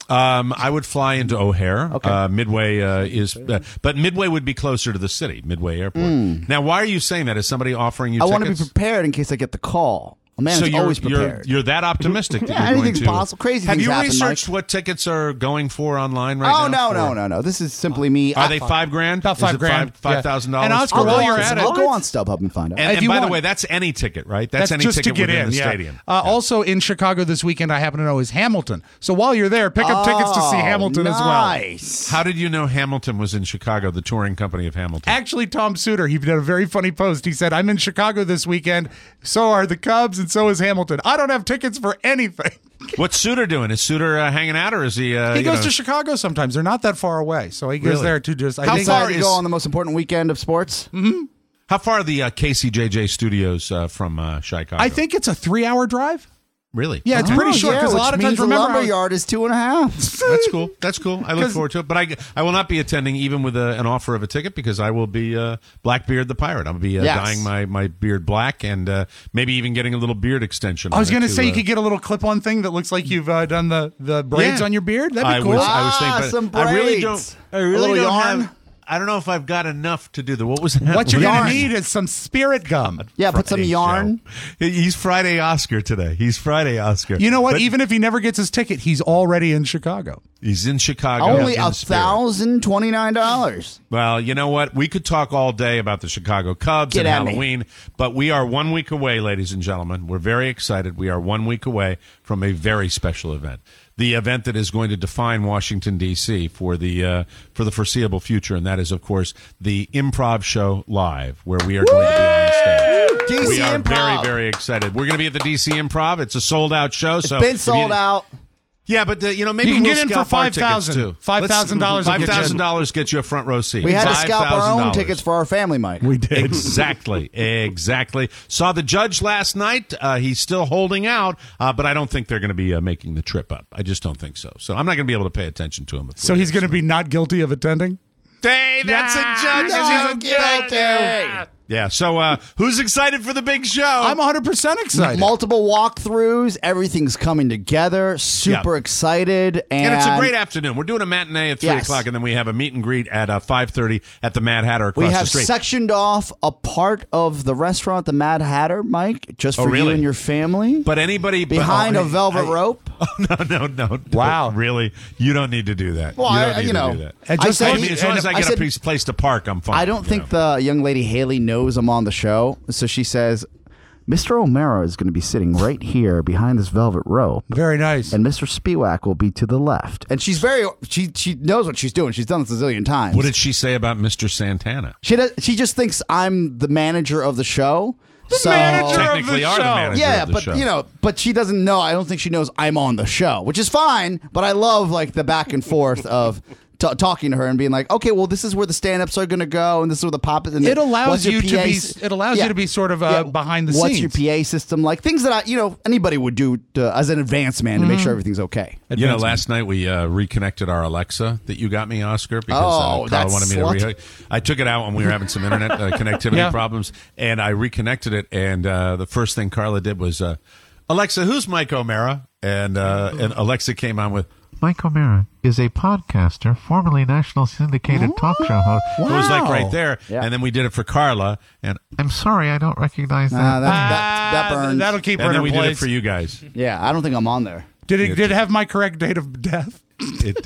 Um, I would fly into O'Hare. Okay. Uh, Midway uh, is, uh, but Midway would be closer to the city, Midway Airport. Mm. Now, why are you saying that? Is somebody offering you I tickets? want to be prepared in case I get the call. A man so is you're, always you're, prepared. you're that optimistic that Yeah, you're going anything's to. possible. Crazy Have things you happen, researched Mike. what tickets are going for online right oh, now? no, no, for- no, no. This is simply me. Are I- they five grand? About Is five it grand, Five yeah. thousand dollars. And Oscar, I'll, while go you're on, at it- I'll go on StubHub and find out. And, If and you by the want- way, that's any ticket, right? That's, That's any just to ticket get within in. the yeah. stadium. Uh, Also in Chicago this weekend, I happen to know is Hamilton. So while you're there, pick up tickets to see Oh, Hamilton as well. Nice. How did you know Hamilton was in Chicago, the touring company of Hamilton? Actually, Tom Suter, he did a very funny post. He said, I'm in Chicago this weekend. So are the Cubs, and so is Hamilton. I don't have tickets for anything. What's Suter doing? Is Suter uh, hanging out, or is he? Uh, He you goes know- to Chicago sometimes. They're not that far away. So he goes Really? there to just. I How think, far Decided to is- go on the most important weekend of sports? Mm-hmm. How far are the uh, K C J J studios uh, from uh, Chicago? I think it's a three hour drive. Really? Yeah, it's pretty Oh, short yeah, because a which lot of means times, the remember, lumber I was- yard is two and a half. That's cool. That's cool. I look 'Cause- forward to it. But I, I will not be attending even with a, an offer of a ticket because I will be uh, Blackbeard the Pirate. I'll be uh, Yes. dyeing my, my beard black and uh, maybe even getting a little beard extension. I was going going to say you uh, could get a little clip-on thing that looks like you've uh, done the, the braids Yeah. on your beard. That'd be I cool. was, I was Ah, thinking, some but I really braids. don't. I A really little don't yarn. have. I don't know if I've got enough to do that. What was that? What you're Yarn. going to need is some spirit gum. Yeah, put some Friday yarn. show. He's Friday Oscar today. He's Friday Oscar. You know what? But Even if he never gets his ticket, he's already in Chicago. he's in Chicago. Only in a spirit. thousand twenty nine dollars. Well, you know what? We could talk all day about the Chicago Cubs Get and at me. Halloween, but we are one week away, ladies and gentlemen. We're very excited. We are one week away from a very special event. The event that is going to define Washington, D C for the uh, for the foreseeable future, and that is, of course, the Improv Show Live, where we are going to be on stage. D C we are Improv. very, very excited. We're going to be at the D C Improv. It's a sold-out show. It's so been if sold you- out. Yeah, but uh, you know, maybe You can we'll get in for scalp our five thousand tickets, too. five thousand dollars will Five get you in. thousand dollars gets you a front row seat. We had to scalp our own five thousand dollars. tickets for our family, Mike. We did. Exactly, exactly. Saw the judge last night. Uh, he's still holding out, uh, but I don't think they're going to be uh, making the trip up. I just don't think so. So I'm not going to be able to pay attention to him. So he's going to be not guilty of attending? Hey, that's a judge. Not He's a guilty. Yeah. So uh, who's excited for the big show? I'm one hundred percent excited. Multiple walkthroughs. Everything's coming together. Super Yeah. excited. And, And it's a great afternoon. We're doing a matinee at three Yes. o'clock, and then we have a meet and greet at uh, five thirty at the Mad Hatter across We the have street. sectioned off a part of the restaurant, the Mad Hatter, Mike, just Oh, for you really? and your family. but anybody behind oh, a velvet I- rope. no, no, no. Wow. Really? You don't need to do that. Well, you I- don't need you to know, do that. And I just said I like- mean, as long and as I I get said- a piece, place to park, I'm fine. I don't you think know. the young lady Haley knows I'm on the show, so she says, Mister O'Mara is going to be sitting right here behind this velvet rope, Very nice. and Mister Spiewak will be to the left. And she's very she she knows what she's doing. She's done this a zillion times. What did she say about Mister Santana? she does, she just thinks I'm the manager of the show. The so, manager of Technically the are the show. manager. Yeah, of the but show. you know, but she doesn't know. I don't think she knows I'm on the show, which is fine. But I love like the back and forth of t- talking to her and being like, okay, well, this is where the stand-ups are going to go, and this is where the pop is. And It then allows what's your you P to A be. s- It allows Yeah. you to be sort of uh, Yeah. behind the What's scenes. your P A system like? Things that I, you know, anybody would do to, as an advance man to make Mm-hmm. sure everything's okay. You know, Advancement. last night we uh, reconnected our Alexa that you got me, Oscar, because Oh, uh, Carl that wanted me slut. to. Re- I took it out when we were having some internet uh, connectivity Yeah. problems, and I reconnected it. And uh, the first thing Carla did was, uh, "Alexa, who's Mike O'Mara?" And uh, and Alexa came on with, Mike O'Mara is a podcaster, formerly national syndicated talk show host. It was like right there, Yeah. and then we did it for Carla, and I'm sorry, I don't recognize that. Ah, that, that, that Ah, burns. That'll keep her and in then her we did it place. for you guys. Yeah, I don't think I'm on there. Did it? Did it have my correct date of death? It,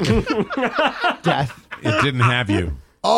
it, Death. it didn't have you.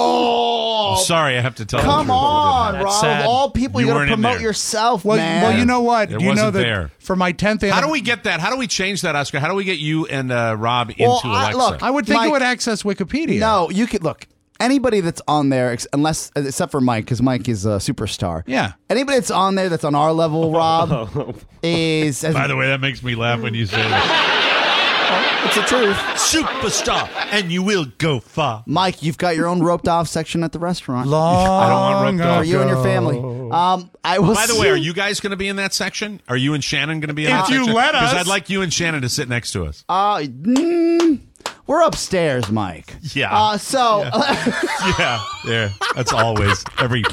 Oh, Sorry, I have to tell you. come the truth. on, That's Rob. sad. Of all people, You you, got to weren't in promote there. yourself, Well, man. well, you know what? It Do you know wasn't that there. for my tenth How anniversary? do we get that? How do we change that, Oscar? How do we get you and uh, Rob into Well, I- Alexa? look, I would think Mike- it would access Wikipedia. No, you could look. Anybody that's on there, ex- unless except for Mike, because Mike is a superstar. Yeah. Anybody that's on there that's on our level, Rob, is By the way, that makes me laugh when you say that. it's the truth. Superstar, and you will go far. Mike, you've got your own roped off section at the restaurant Long I don't want roped off. for you and your ago. family. Um, I will. By the way, see- are you guys going to be in that section? Are you and Shannon going to be in If that you section? let us. Because I'd like you and Shannon to sit next to us. Uh, mm, we're upstairs, Mike. Yeah. Uh, so Yeah, there. That's always every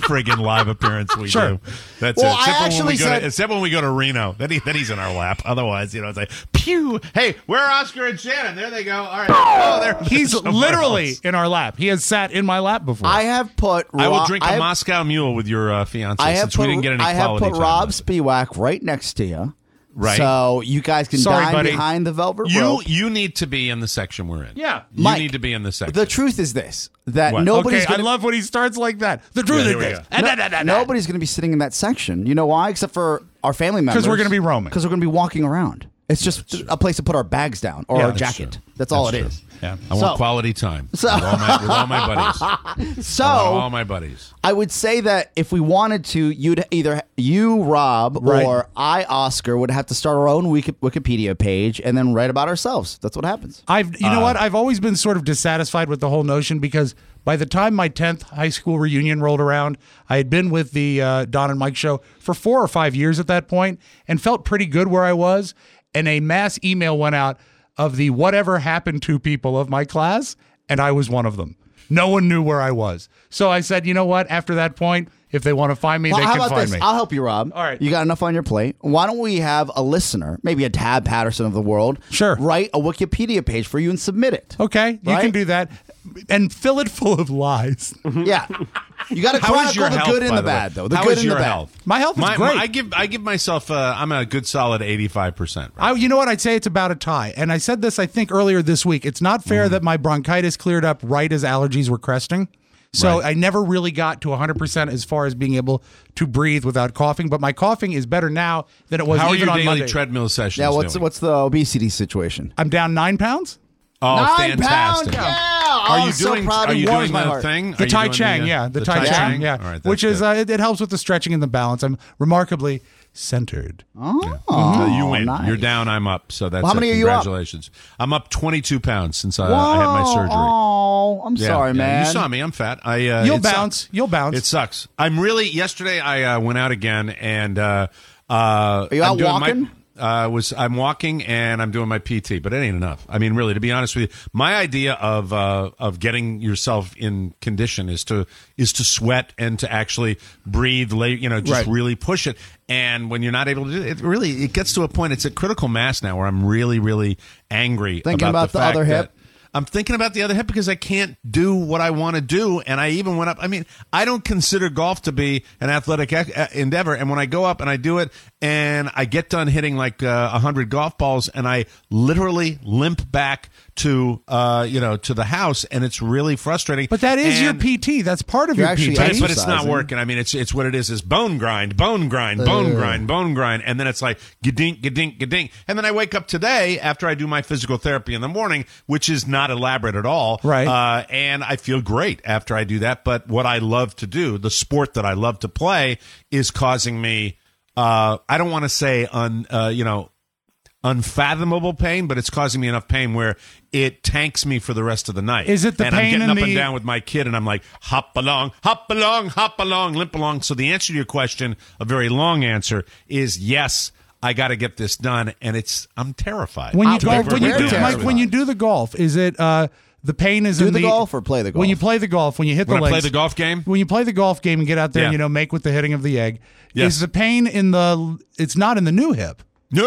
friggin' live appearance we Sure. do. That's Well, it. Except, I when we actually go said- to, except when we go to Reno. Then, he, then he's in our lap. Otherwise, you know, it's like, pew. Hey, where are Oscar and Shannon? There they go. All right. Oh, there. He's somewhere literally else. in our lap. He has sat in my lap before. I have put. I will Rob- drink a I have- Moscow Mule with your uh, fiance I have since put, we didn't get any I have quality put time. Rob with it. Spiewak right next to you. Right. So you guys can Sorry, dine buddy. behind the velvet You rope. you need to be in the section we're in. Yeah. You Mike, need to be in the section. The truth is this: that What? nobody's okay, gonna, I love when he starts like that. The truth Yeah, is here we this. go. Ah, da, da, da, da. nobody's going to be sitting in that section. You know why? Except for our family members. Because we're gonna be roaming. Because we're going to be walking around. It's just a place to put our bags down or Yeah, our that's jacket. true. That's all That's it true. is. Yeah. I So- want quality time So- with, all my, with all my buddies. So I want all my buddies. I would say that if we wanted to, you'd either you, Rob, Right. or I, Oscar, would have to start our own Wiki- Wikipedia page and then write about ourselves. That's what happens. I've you know what? I've always been sort of dissatisfied with the whole notion because by the time my tenth high school reunion rolled around, I had been with the uh, Don and Mike show for four or five years at that point and felt pretty good where I was. And a mass email went out of the whatever happened to people of my class, and I was one of them. No one knew where I was. So I said, you know what? After that point, if they want to find me, Well, they how can about find this? me. I'll help you, Rob. All right. You got enough on your plate. Why don't we have a listener, maybe a Tab Patterson of the world, Sure. write a Wikipedia page for you and submit it? Okay, you Right? can do that. And fill it full of lies. Yeah. You got to How is chronicle your the health, good and by the the way? bad, though. The How good is and your the bad. health? My health is My- great. my- I give I give myself uh, I'm a good solid eighty-five percent. Right? I, you know what? I'd say it's about a tie. And I said this, I think, earlier this week. It's not fair that my bronchitis cleared up right as allergies were cresting. So Right. I never really got to one hundred percent as far as being able to breathe without coughing. But my coughing is better now than it was How are even your on daily Monday. treadmill sessions Yeah, what's doing? what's the obesity situation? I'm down nine pounds. Oh, Nine fantastic! pounds, yeah. Are Oh, you so doing? proud. Are It you warms doing my the heart. thing? The Are you Tai doing Chang, uh, yeah. The, Tai, Chang, yeah. All right, that's Which is, good. uh, it, it helps with the stretching and the balance. I'm remarkably centered. Oh, Uh, you win. nice. You're down. I'm up. So that's Well, how it. many are you up? Congratulations. I'm up twenty-two pounds since I, I had my Whoa. surgery. Oh, I'm Yeah, sorry, yeah. man. You saw me. I'm fat. I. Uh, You'll it bounce. sucks. You'll bounce. It sucks. I'm really. Yesterday, I uh, went out again, and uh, uh, Are you I'm out doing walking? My, uh, was I'm walking and I'm doing my P T, but it ain't enough. I mean, really, to be honest with you, my idea of uh, of getting yourself in condition is to is to sweat and to actually breathe, lay, you know, just Right. really push it. And when you're not able to do it, it really it gets to a point. It's a critical mass now where I'm really, really angry. Thinking about the, the fact other hip? that- I'm thinking about the other hip because I can't do what I want to do. And I even went up. I mean, I don't consider golf to be an athletic ec- uh, endeavor. And when I go up and I do it and I get done hitting like uh, a hundred golf balls and I literally limp back to, uh, you know, to the house, and it's really frustrating. But that is your And- P T. That's part of You're your actually P T. but, it- but it's not exercising. working. I mean, it's it's what it is: is bone grind, bone grind, bone Ugh. grind, bone grind, and then it's like gadink, gadink, gadink, and then I wake up today after I do my physical therapy in the morning, which is not elaborate at all, Right. Uh, and I feel great after I do that. But what I love to do, the sport that I love to play, is causing me. Uh, I don't want to say un, uh, you know. unfathomable pain, but it's causing me enough pain where it tanks me for the rest of the night. Is it the and pain I'm getting in up the- and down with my kid, and I'm like, hop along, hop along, hop along, limp along. So the answer to your question, a very long answer, is yes. I got to get this done, and it's I'm terrified. When you To be golf, when you perfectly do, honest Mike, with when you. you do the golf, is it uh, the pain is Do in the the golf or play the golf? When you play the golf, when you hit When the I play links, the golf game? when you play the golf game and get out there, Yeah. and, you know, make with the hitting of the egg. Yes. Is the pain in the? It's not in the new hip.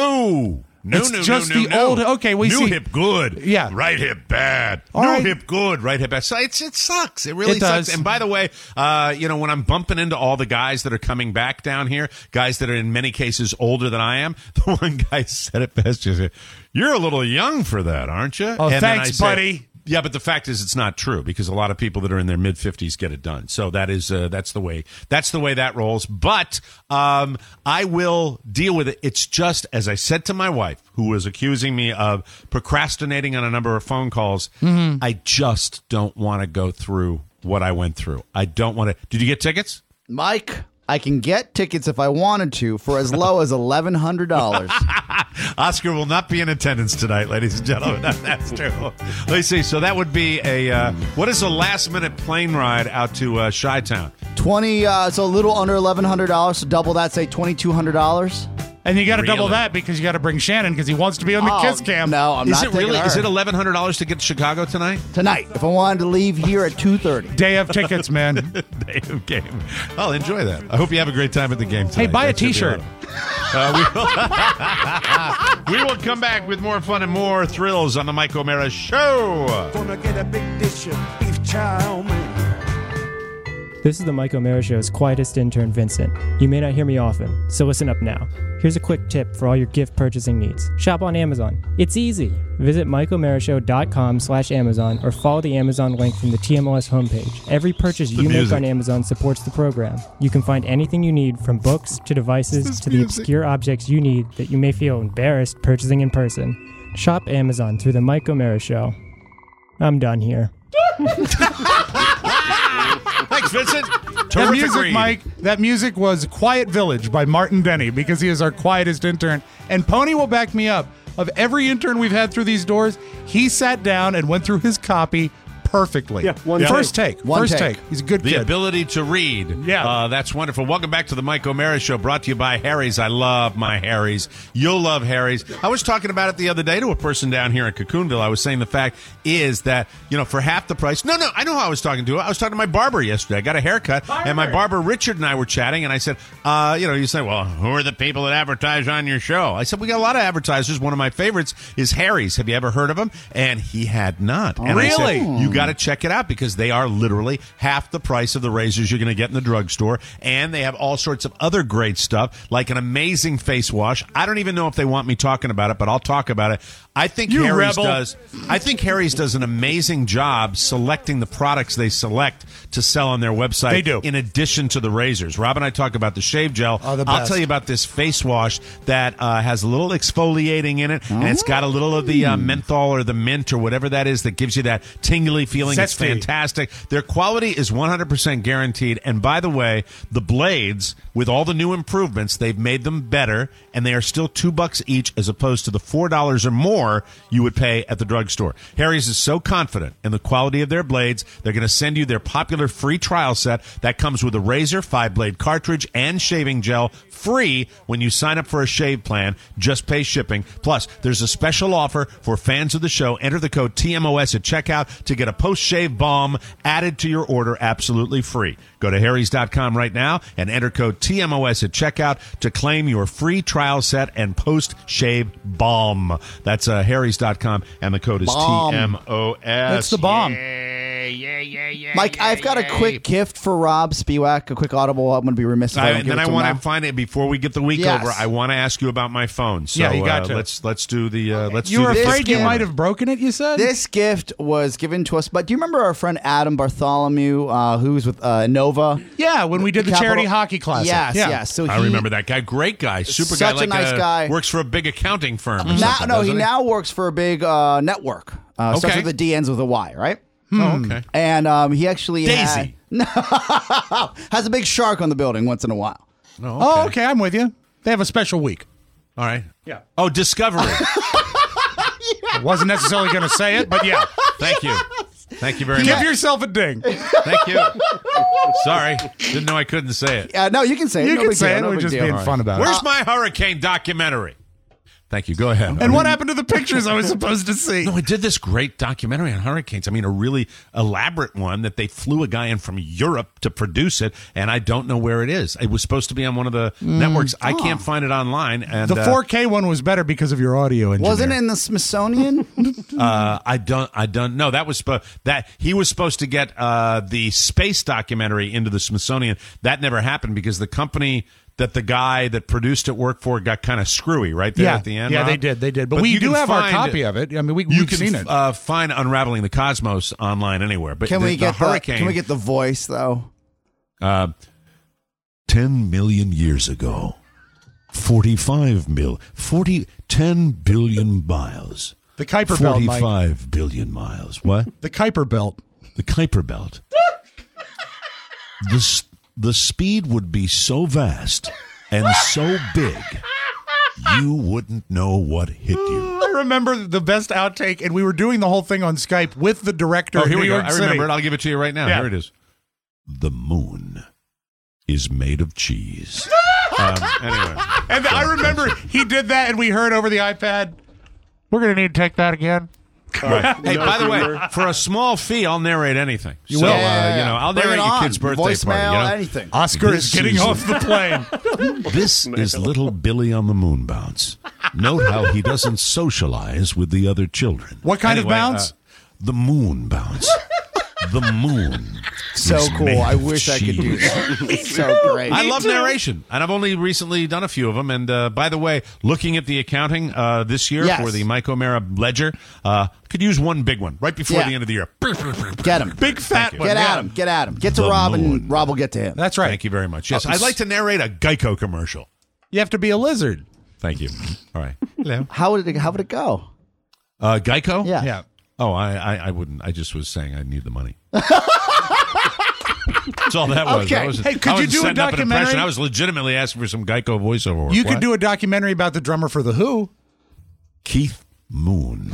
No. No, It's no, just no, no, the no. old- okay, we New see- hip good. Yeah. Right hip bad. All New right. hip good. Right hip bad. So it's, it sucks. It really It sucks. does. And by the way, uh, you know, when I'm bumping into all the guys that are coming back down here, guys that are in many cases older than I am, the one guy said it best. He said, "You're a little young for that, aren't you?" Oh, And then thanks, I say, buddy. Yeah, but the fact is, it's not true because a lot of people that are in their mid fifties get it done. So that is uh, that's the way that's the way that rolls. But um, I will deal with it. It's just as I said to my wife, who was accusing me of procrastinating on a number of phone calls. Mm-hmm. I just don't want to go through what I went through. I don't want to. Did you get tickets? Mike, I can get tickets if I wanted to for as low as eleven hundred dollars. Oscar will not be in attendance tonight, ladies and gentlemen. That's true. Let's see. So that would be a uh, what is a last minute plane ride out to uh, Chi-Town? Twenty, uh, so a little under eleven hundred dollars. So double that, say twenty two hundred dollars. And you got to Really? double that because you got to bring Shannon because he wants to be on the Oh, Kiss Cam. No, I'm is not it taking really? her. Is it eleven hundred dollars to get to Chicago tonight? Tonight, if I wanted to leave here at two thirty. Day of tickets, man. Day of game. I'll enjoy that. I hope you have a great time at the game tonight. Hey, buy a That should be T-shirt. Uh, we, will we will come back with more fun and more thrills on the Mike O'Mara Show. Gonna get a big dish of beef chow mein. This is the Mike O'Mara Show's quietest intern, Vincent. You may not hear me often, so listen up now. Here's a quick tip for all your gift purchasing needs. Shop on Amazon. It's easy. Visit mike o'mara show dot com slash Amazon or follow the Amazon link from the T M O S homepage. Every purchase you make on Amazon supports the program. You can find anything you need, from books to devices to the obscure objects you need that you may feel embarrassed purchasing in person. Shop Amazon through the Mike O'Mara Show. I'm done here. Thanks, Vincent. That Terrific music, read. Mike, that music was Quiet Village by Martin Denny because he is our quietest intern. And Pony will back me up. Of every intern we've had through these doors, he sat down and went through his copy perfectly. Yeah, one First take. One First take. take. He's a good The kid. ability to read. Yeah. Uh, that's wonderful. Welcome back to the Mike O'Mara Show, brought to you by Harry's. I love my Harry's. You'll love Harry's. I was talking about it the other day to a person down here in Cocoonville. I was saying the fact is that, you know, for half the price. No, no, I know who I was talking to. I was talking to my barber yesterday. I got a haircut, barber. and my barber, Richard, and I were chatting, and I said, uh, you know, you say, well, who are the people that advertise on your show? I said, we got a lot of advertisers. One of my favorites is Harry's. Have you ever heard of him? And he had not. And Really? I said, you got to check it out, because they are literally half the price of the razors you're going to get in the drugstore, and they have all sorts of other great stuff, like an amazing face wash. I don't even know if they want me talking about it, but I'll talk about it. I think You Harry's rebel. does. I think Harry's does an amazing job selecting the products they select to sell on their website. They do. In addition to the razors, Rob and I talk about the shave gel. Oh, the I'll best. tell you about this face wash that uh, has a little exfoliating in it, and it's got a little of the uh, menthol or the mint or whatever that is that gives you that tingly feeling. It's Zesty. fantastic. Their quality is one hundred percent guaranteed. And by the way, the blades, with all the new improvements, they've made them better, and they are still two bucks each as opposed to the four dollars or more you would pay at the drugstore. Harry's is so confident in the quality of their blades, they're going to send you their popular free trial set that comes with a razor, five-blade cartridge, and shaving gel free when you sign up for a shave plan. Just pay shipping. Plus, there's a special offer for fans of the show. Enter the code T M O S at checkout to get a post-shave balm added to your order absolutely free. Go to harrys dot com right now and enter code T M O S at checkout to claim your free trial set and post-shave balm. That's uh, harrys dot com, and the code is Balm. T M O S. That's the bomb. Yeah, yeah, yeah, yeah. Mike, I've got a quick gift for Rob Spiewak, a quick audible. I'm going to be remiss if I, I, don't and give then it I to him want now. to find it before we get the week Yes. over. I want to ask you about my phone. So Yeah, you got uh, to. let's let's do the uh, let's You do were the afraid you gift. might have broken it, you said? This gift was given to us, but do you remember our friend Adam Bartholomew, uh, who's with uh, Nova? Yeah, when we did the Capital- charity hockey classic. Yes, Yeah. yes. So I he, remember that guy. Great guy, super Such guy. a Like nice uh, guy. Works for a big accounting firm. Or Now, something, no, he doesn't now works for a big uh, network. Uh, Starts Okay. with the D, ends with a Y, right? Oh, okay. And um, he actually Daisy. had- has a big shark on the building once in a while. Oh, okay. Oh, okay, I'm with you. They have a special week. All right. Yeah. Oh, Discovery. I wasn't necessarily going to say it, but yeah. Thank you. Thank you very Give much. yourself a ding. Thank you. Sorry. Didn't know I couldn't say it. Uh, no, you can say it. You no can big say deal, it. no We're big just deal. being fun about Where's it. my hurricane documentary? Thank you. Go ahead. And what happened to the pictures I was supposed to see? No, I did this great documentary on hurricanes. I mean, a really elaborate one that they flew a guy in from Europe to produce it, and I don't know where it is. It was supposed to be on one of the networks. I can't find it online. And The four K one was better because of your audio engineer. Wasn't it in the Smithsonian? uh, uh, I don't. I don't know. That was spo- that he was supposed to get uh, the space documentary into the Smithsonian. That never happened because the company that the guy that produced it worked for got kind of screwy right there yeah, at the end. Yeah, Rob. they did. They did. But, But we you do can have our find- copy of it. I mean, we, You we've can seen it. Uh, find Unraveling the Cosmos online anywhere. But Can the, we the get the, hurricane? Can we get the voice though? Uh, ten million years ago, forty-five mil, forty, ten billion miles. The Kuiper Belt, Mike. forty-five billion miles. What? The Kuiper Belt. The Kuiper Belt. the, s- the speed would be so vast and so big, you wouldn't know what hit you. I remember the best outtake, and we were doing the whole thing on Skype with the director Oh, of here New we go. York I City. remember it. I'll give it to you right now. Yeah. Here it is. The moon is made of cheese. Um, anyway. And I remember he did that, and we heard over the iPad, we're going to need to take that again. Right. Hey, by the way, for a small fee, I'll narrate anything. You so, will? Uh, Yeah, you know, I'll bring narrate it your on. kid's birthday Voicemail, party. You know? anything. Oscar This is getting is- off the plane. This is little Billy on the moon bounce. Note how he doesn't socialize with the other children. What kind Anyway, of bounce? uh, the moon bounce. The moon. So is cool. made I of wish I could do cheese. that. It's so great. I love narration, and I've only recently done a few of them. And uh, by the way, looking at the accounting uh, this year Yes. for the Mike O'Mara Ledger, uh, could use one big one right before Yeah. the end of the year. Get him. Big fat you. one. Get yeah. at him. Get at him. Get to The Rob, moon. and Rob will get to him. That's right. Thank you very much. Yes, Oh, I'd like to narrate a Geico commercial. You have to be a lizard. Thank you. All right. Hello. How would it? How would it go? Uh, Geico? Yeah. Yeah. Oh, I, I, I wouldn't. I just was saying I need the money. That's all that was. Okay. I wasn't, Hey, could I you wasn't do a setting up an impression. documentary? I was legitimately asking for some Geico voiceover work. You What? could do a documentary about the drummer for The Who. Keith Moon.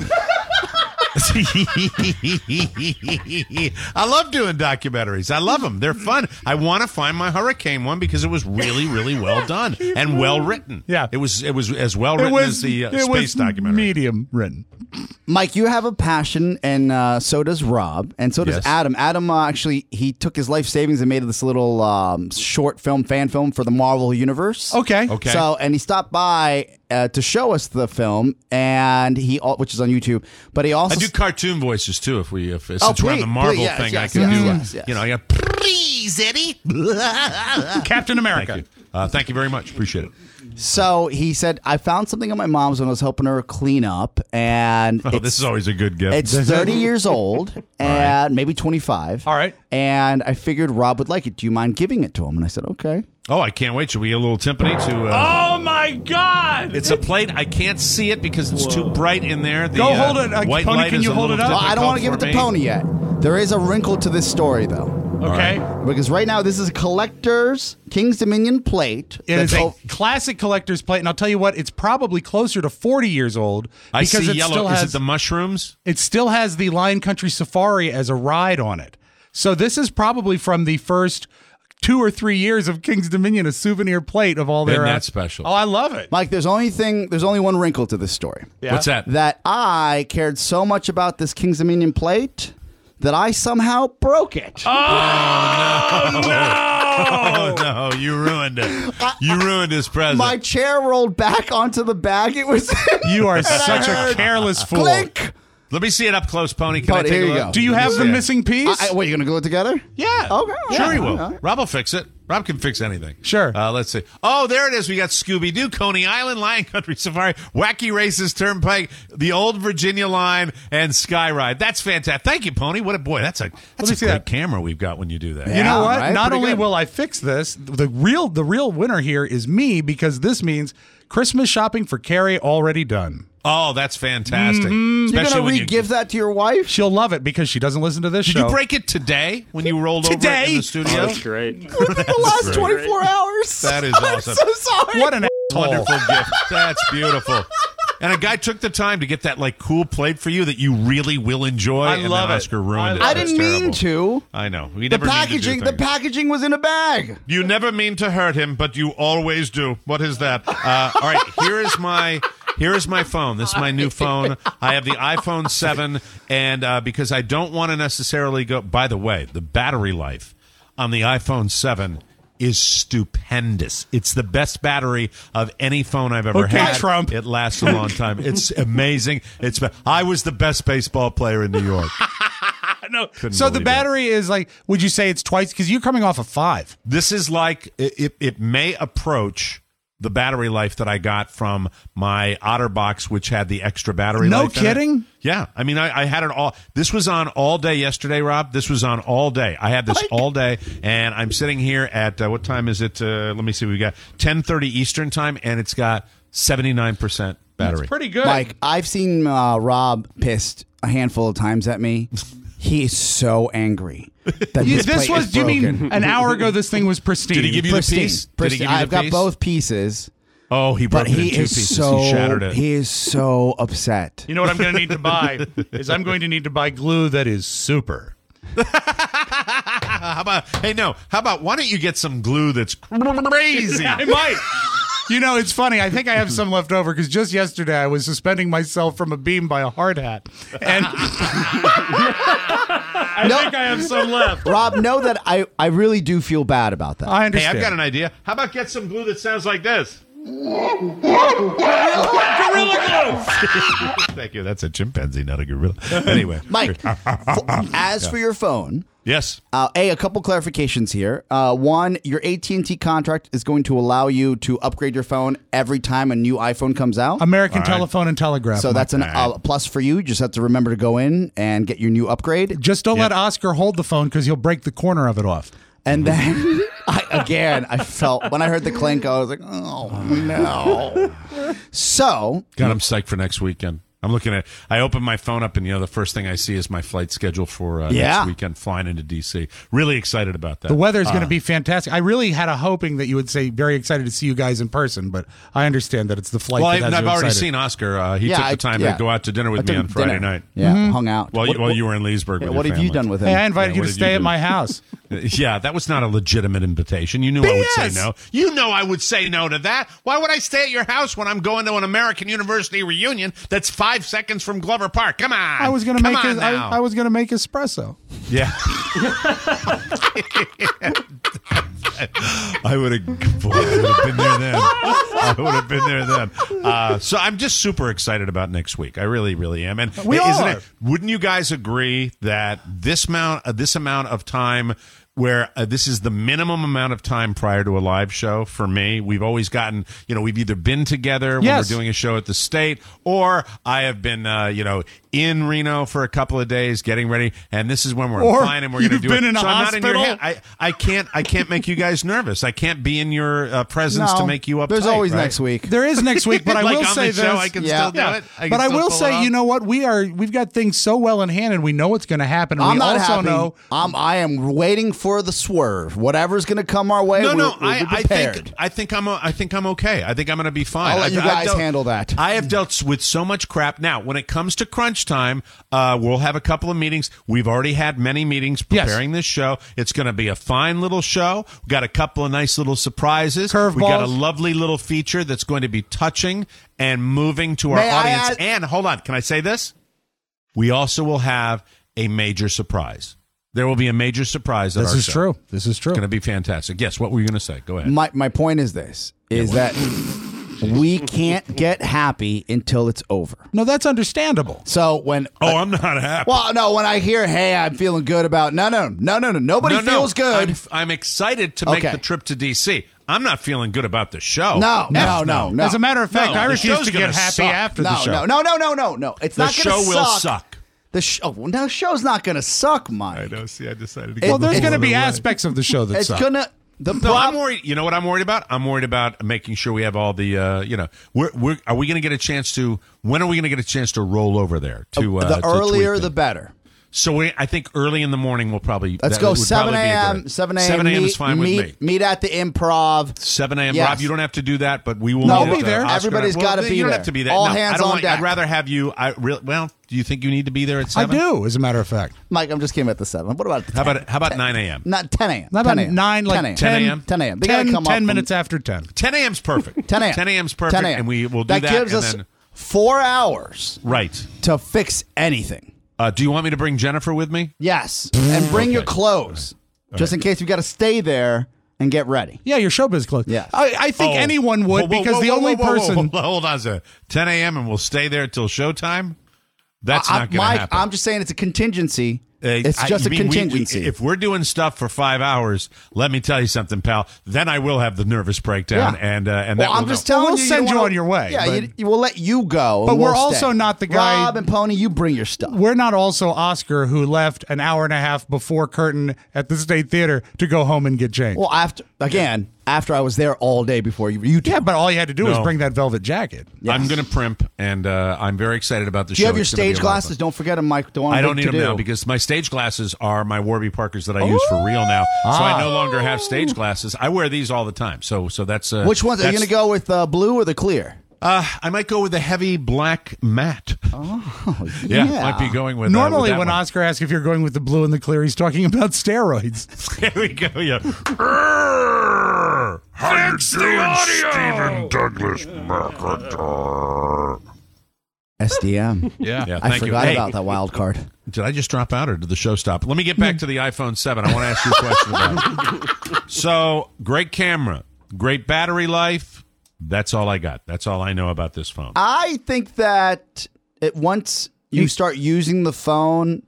I love doing documentaries. I love them. They're fun. I want to find my hurricane one because it was really, really well done and well written. Yeah. it was. It was as well written as the uh, it space was documentary. medium written. Mike, you have a passion, and uh, so does Rob, and so does Yes. Adam. Adam uh, actually he took his life savings and made this little um, short film, fan film for the Marvel Universe. Okay. Okay. So, and he stopped by uh, to show us the film, and he al- which is on YouTube. But he also I do cartoon voices too. If we, if since Oh, we're on the please, Marvel please, yes, thing, yes, I can yes, do. yes, yes. You know, I got please, Eddie. Captain America. Thank you. Uh, thank you very much. Appreciate it. So he said, I found something at my mom's when I was helping her clean up, and Oh, it's, this is always a good gift. it's thirty years old and maybe twenty-five. All right. And I figured Rob would like it. Do you mind giving it to him? And I said, okay. Oh, I can't wait. Should we get a little timpani to? Uh, Oh my God! It's a plate. I can't see it because it's too bright in there. The, Go uh, hold it. Uh, white Pony, light can is you a hold little it up? Well, I don't want to give difficult it to for Pony me. yet. There is a wrinkle to this story, though. Okay. Because right now, this is a collector's King's Dominion plate. It is that's a o- classic collector's plate, and I'll tell you what, it's probably closer to forty years old I because see it yellow. still Is has it the mushrooms? it still has the Lion Country Safari as a ride on it. So this is probably from the first two or three years of King's Dominion, a souvenir plate of all their. Isn't uh, that special? Oh, I love it. Mike, there's only thing. There's only one wrinkle to this story. Yeah. What's that? That I cared so much about this King's Dominion plate that I somehow broke it. Oh no! You ruined it. You ruined his present. My chair rolled back onto the bag. It was. You are And I such a heard careless fool. Clink. Let me see it up close, Pony. Can I Pony, take here a you look? go. Do you have the Yeah. missing piece? I, I, what, you gonna glue it together? yeah. Okay. Sure, yeah, he will. yeah. Rob will fix it. Rob can fix anything. Sure. Uh, let's see. Oh, there it is. We got Scooby Doo, Coney Island, Lion Country Safari, Wacky Races, Turnpike, the Old Virginia Line, and Skyride. That's fantastic. Thank you, Pony. What a boy. That's a that's me a see great that. camera we've got when you do that. Yeah. You know what? right? Not Pretty only good. will I fix this, the real the real winner here is me because this means Christmas shopping for Carrie already done. Oh, that's fantastic. You're Especially gonna when you re-give that to your wife? She'll love it because she doesn't listen to this Did show. you break it today when you rolled over it Today? in the studio? Oh, that's great. the last great. twenty-four hours. That is I'm awesome. so sorry. What an asshole. Wonderful gift. That's beautiful. And a guy took the time to get that like cool plate for you that you really will enjoy. I and love then it. Oscar ruined I it. I That's didn't mean terrible. to. I know. We The never mean to do packaging, the things. packaging was in a bag. You never mean to hurt him, but you always do. What is that? Uh, all right, here is my here is my phone. This is my new phone. I have the iPhone seven, and uh, because I don't want to necessarily go. By the way, the battery life on the iPhone seven is stupendous. It's the best battery of any phone I've ever Okay, had. Trump. It lasts a long time. It's amazing. It's I was the best baseball player in New York. No. Couldn't So the believe it. battery is like, would you say it's twice? Because you're coming off a five. This is like it, it, it may approach the battery life that I got from my OtterBox, which had the extra battery No life. in it. kidding? Yeah. I mean, I, I had it all. This was on all day yesterday, Rob. This was on all day. I had this all day, and I'm sitting here at, uh, what time is it? Uh, let me see. We got ten thirty Eastern time, and it's got seventy-nine percent battery. That's pretty good. Mike, I've seen uh, Rob pissed a handful of times at me. He is so angry. That You- this this plate was, is do you mean broken. an hour ago this thing was pristine? Did he give you the Pristine. piece? Did he Pristine. give you the I've got piece? both pieces. Oh, he broke But it in he two is pieces. so he shattered it. he is so upset. You know what I'm going to need to buy is I'm going to need to buy glue that is super. How about, hey, no, how about, why don't you get some glue that's crazy? I might. You know, it's funny. I think I have some left over because just yesterday I was suspending myself from a beam by a hard hat. And I No. think I have some left. Rob, know that I, I really do feel bad about that. I Hey, understand. I've got an idea. How about get some glue that sounds like this? Gorilla glue! Thank you. That's a chimpanzee, not a gorilla. Anyway. Mike, for, as for your phone, Yes. uh, A, a couple clarifications here. Uh, one, your A T and T contract is going to allow you to upgrade your phone every time a new iPhone comes out. American All right. Telephone and Telegraph. So Mike. that's an All right. uh, plus for you. You just have to remember to go in and get your new upgrade. Just don't Yep. let Oscar hold the phone because he'll break the corner of it off. And then, I, again, I felt, when I heard the clink, I was like, oh, no. So, God, I'm psyched for next weekend. I'm looking at, I open my phone up and, you know, the first thing I see is my flight schedule for uh, Yeah. next weekend flying into D C. Really excited about that. The weather's going to Uh, be fantastic. I really had a hoping that you would say very excited to see you guys in person, but I understand that it's the flight Well, that I, has I've you already excited. seen Oscar. Uh, he Yeah, took I- the time yeah. to go out to dinner I with me took on Friday dinner. night. Yeah, hung out. While, What- you, while what- you were in Leesburg Yeah, with what your have you family. done with him? Hey, I invited Yeah, you what to did you stay at do? my house. Yeah, that was not a legitimate invitation. You knew I would say B S. no. You know I would say no to that. Why would I stay at your house when I'm going to an American University reunion that's five seconds from Glover Park? Come on. I was going to Come make on a, I, now. I was going to make espresso. Yeah. I would have boy, I would have been there then. I would have been there then. Uh, so I'm just super excited about next week. I really, really am. And We isn't are. it? Wouldn't you guys agree that this amount, uh, this amount of time, where uh, this is the minimum amount of time prior to a live show for me? We've always gotten, you know, we've either been together when Yes. we're doing a show at the State, or I have been, uh, you know, in Reno for a couple of days getting ready, and this is when we're Or flying and we're going to you've do been it. in a so I'm not in your hospital. head. I, I can't I can't make you guys nervous. I can't be in your uh, presence No, to make you uptight. there's always right? next week. There is next week, but I Like will on say the this. show, I can Yeah. still do Yeah. it. I can But I still will pull it say, off. you know what? We are we've got things so well in hand, and we know what's going to happen. And I'm we not also happy. know I'm, I am waiting for the swerve. Whatever's going to come our way, No, we'll, no, we'll I, be I prepared. think I think I'm o- I think I'm okay. I think I'm going to be fine. I'll let I've- you I've guys dealt- handle that. I have dealt with so much crap. Now, when it comes to crunch time, uh, we'll have a couple of meetings. We've already had many meetings Yes. preparing this show. It's going to be a fine little show. We've got a couple of nice little surprises. Curveballs. We got a lovely little feature that's going to be touching and moving to our May I audience. add- And hold on, can I say this? We also will have a major surprise. There will be a major surprise. At this our is show. true. This is true. It's going to be fantastic. Yes, what were you going to say? Go ahead. My my point is this: is that we can't get happy until it's over. No, that's understandable. So when Oh, I'm not happy. well, no, when I hear, "Hey, I'm feeling good about," no, no, no, no, no, nobody no, no, feels good. I'm, I'm excited to make Okay. the trip to D C. I'm not feeling good about the show. No, no, F no, no. As a matter of fact, No, I the refuse show's to get gonna happy suck. after no, the show. no, no, no, no, no, no. It's The not show going to will suck. suck. The show. Oh, no, the show's not going to suck, Mike. know. See, I decided to go Well, there's It's- going to be the other way. aspects of the show that It's suck. gonna. The No, I'm prob- worried. You know what I'm worried about? I'm worried about making sure we have all the. Uh, you know, we're, we're are we going to get a chance to? When are we going to get a chance to roll over there? To uh, the to earlier, tweak the them? better. So we, I think early in the morning we'll probably. Let's that go would seven probably be a a.m. good- seven a.m. seven a.m. meet, is fine meet, with me. Meet at the Improv. seven a.m. Yes. Rob, you don't have to do that, but we will. No, meet I'll at, be there. uh, Oscar Everybody's and I- gotta well, be You don't there. have to be there. All no, hands I don't on want, deck. I'd rather have you. I real well. Do you think you need to be there at I seven? do, as a matter of fact. Mike, I'm just kidding at the seven. What about the How ten? about how about nine a.m. Not ten a.m. Not about ten a.m. nine, like ten a.m. ten a.m.? ten a.m. They gotta ten, come up ten from- minutes after ten. ten a.m.'s perfect. ten a.m. ten a.m.'s perfect, ten a.m. and we will do that. That gives and us then, four hours right. to fix anything. Uh, do you want me to bring Jennifer with me? Yes, and bring your clothes just right. in case we got to stay there and get ready. Yeah, your showbiz clothes. Yeah. I, I think Oh. anyone would Whoa, whoa, because whoa, the whoa, only whoa, whoa, person. whoa, hold on a second. ten a.m. and we'll stay there till showtime. That's I- not going to Mike, happen. I'm just saying it's a contingency. Uh, it's I- just you a mean we- we- contingency. if we're doing stuff for five hours, let me tell you something, pal. Then I will have the nervous breakdown, Yeah. and uh, and well, that I'm will just go. telling We'll you. send don't you wanna- on your way, Yeah, but- you, you- we'll let you go. But and we're we'll also stay. not the guy- Rob and Pony, you bring your stuff. We're not also Oscar, who left an hour and a half before curtain at the State Theater to go home and get changed. Well, after again, after I was there all day before you. you yeah, but all you had to do was No. bring that velvet jacket. I'm going to primp, and uh, I'm very excited about the Do show. you have your It's gonna be stage a lot of glasses? fun. Don't forget them, Mike. Don't want I don't need to them do. now because my stage glasses are my Warby Parkers that I use for real now. So Ah. I no longer have stage glasses. I wear these all the time. So so that's uh, Which ones are you that's- going to go with? Uh, blue or the clear? Uh, I might go with the heavy black matte. Oh, yeah, yeah. might be going with. Normally, uh, with that when one. Oscar asks if you're going with the blue and the clear, he's talking about steroids. There we go. Yeah. How you doing, Stephen Douglas McIntyre? S D M. Yeah. Yeah, I thank you. forgot Hey, about that wild card. Did I just drop out, or did the show stop? Let me get back to the iPhone seven. I want to ask you a question about it. So, great camera, great battery life. That's all I got. That's all I know about this phone. I think that it, once you start using the phone,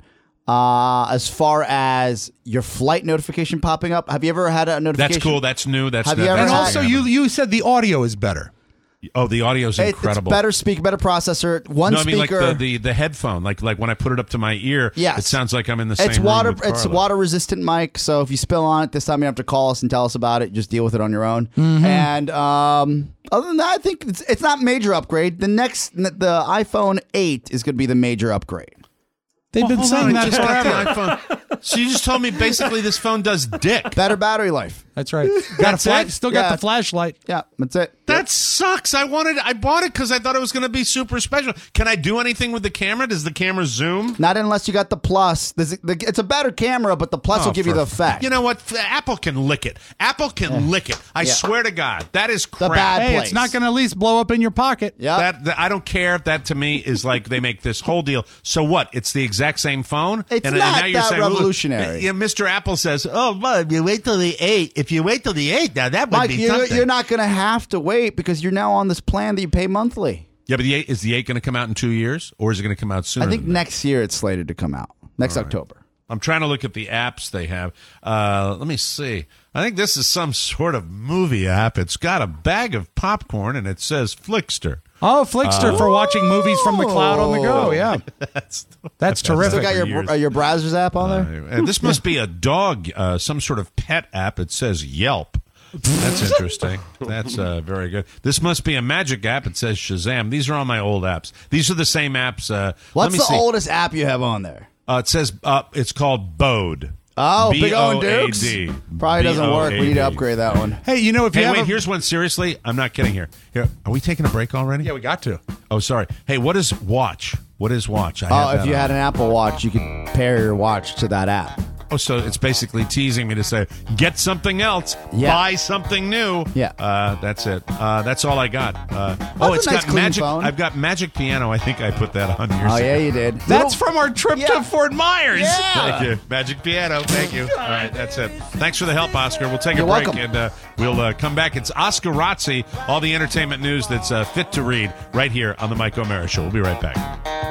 uh, as far as your flight notification popping up, have you ever had a notification? That's cool. That's new. That's Have that, you ever that's And had- also, something you happened. you said the audio is better. Oh, the audio's It- incredible. It's better speak, better processor. One no, I mean speaker. like the, the the headphone, like like when I put it up to my ear, Yes. it sounds like I'm in the same It's room water. with It's Carla. water resistant mic. So if you spill on it this time, you have to call us and tell us about it. Just deal with it on your own. Mm-hmm. And um, other than that, I think it's, it's not major upgrade. The next, the iPhone eight is going to be the major upgrade. They've been Hold saying on, that I just got forever. the iPhone. So you just told me basically this phone does dick. Better battery life. That's right. Got That's a fla- it? Still got Yeah. the flashlight. Yeah, that's it. That sucks. I wanted. I bought it because I thought it was going to be super special. Can I do anything with the camera? Does the camera zoom? Not unless you got the plus. There's a- the- It's a better camera, but the plus Oh, will give you for- the effect. You know what? F- Apple can lick it. Apple can lick it. I Yeah. swear to God, that is crap. bad Hey, place. it's not going to at least blow up in your pocket. Yeah. That, that I don't care. That to me is like they make this whole deal. So what? It's the exact same phone. It's and, not and now you're that saying, "Look," revolutionary. Yeah, Mister Apple says, "Oh, well, if you wait till the eight, if you wait till the eight, now that would Mike, be you're, something." you're not going to have to wait because you're now on this plan that you pay monthly. Yeah, but the eight is the eight going to come out in two years, or is it going to come out sooner? I think than that? next year it's slated to come out. Next October. I'm trying to look at the apps they have. Uh, let me see. I think this is some sort of movie app. It's got a bag of popcorn and it says Flickster. Oh, Flickster Uh, for watching movies from the cloud on the go. Yeah, That's that's Still terrific. got your years. uh, your browsers app on there? Uh, and this must be a dog, uh, some sort of pet app. It says Yelp. That's interesting. That's uh, very good. This must be a magic app. It says Shazam. These are all my old apps. These are the same apps. Uh, let What's me the see. oldest app you have on there? Uh, it says uh, it's called Bode. Oh, Big O and B O A Dukes? D. Probably doesn't work. We need to B O A D. upgrade that one. Hey, you know if you Hey, have wait, a, here's one. Seriously, I'm not kidding here. Here, are we taking a break already? yeah, we got to. Oh, sorry. Hey, what is Watch? What is Watch? I Oh, have if that you on. had an Apple Watch, you could pair your watch to that app. Oh, so it's basically teasing me to say, get something else, Yeah. buy something new. Yeah. Uh, that's it. Uh, that's all I got. Uh, oh, a it's nice got clean Magic. phone. I've got Magic Piano. I think I put that on years Oh, yeah, ago. you did. That's from our trip to Fort Myers. Yeah. Thank you. Magic Piano. Thank you. All right, that's it. Thanks for the help, Oscar. We'll take You're a break welcome. and uh, we'll uh, come back. It's Oscar Razzi, all the entertainment news that's uh, fit to read right here on the Mike O'Mara Show. We'll be right back.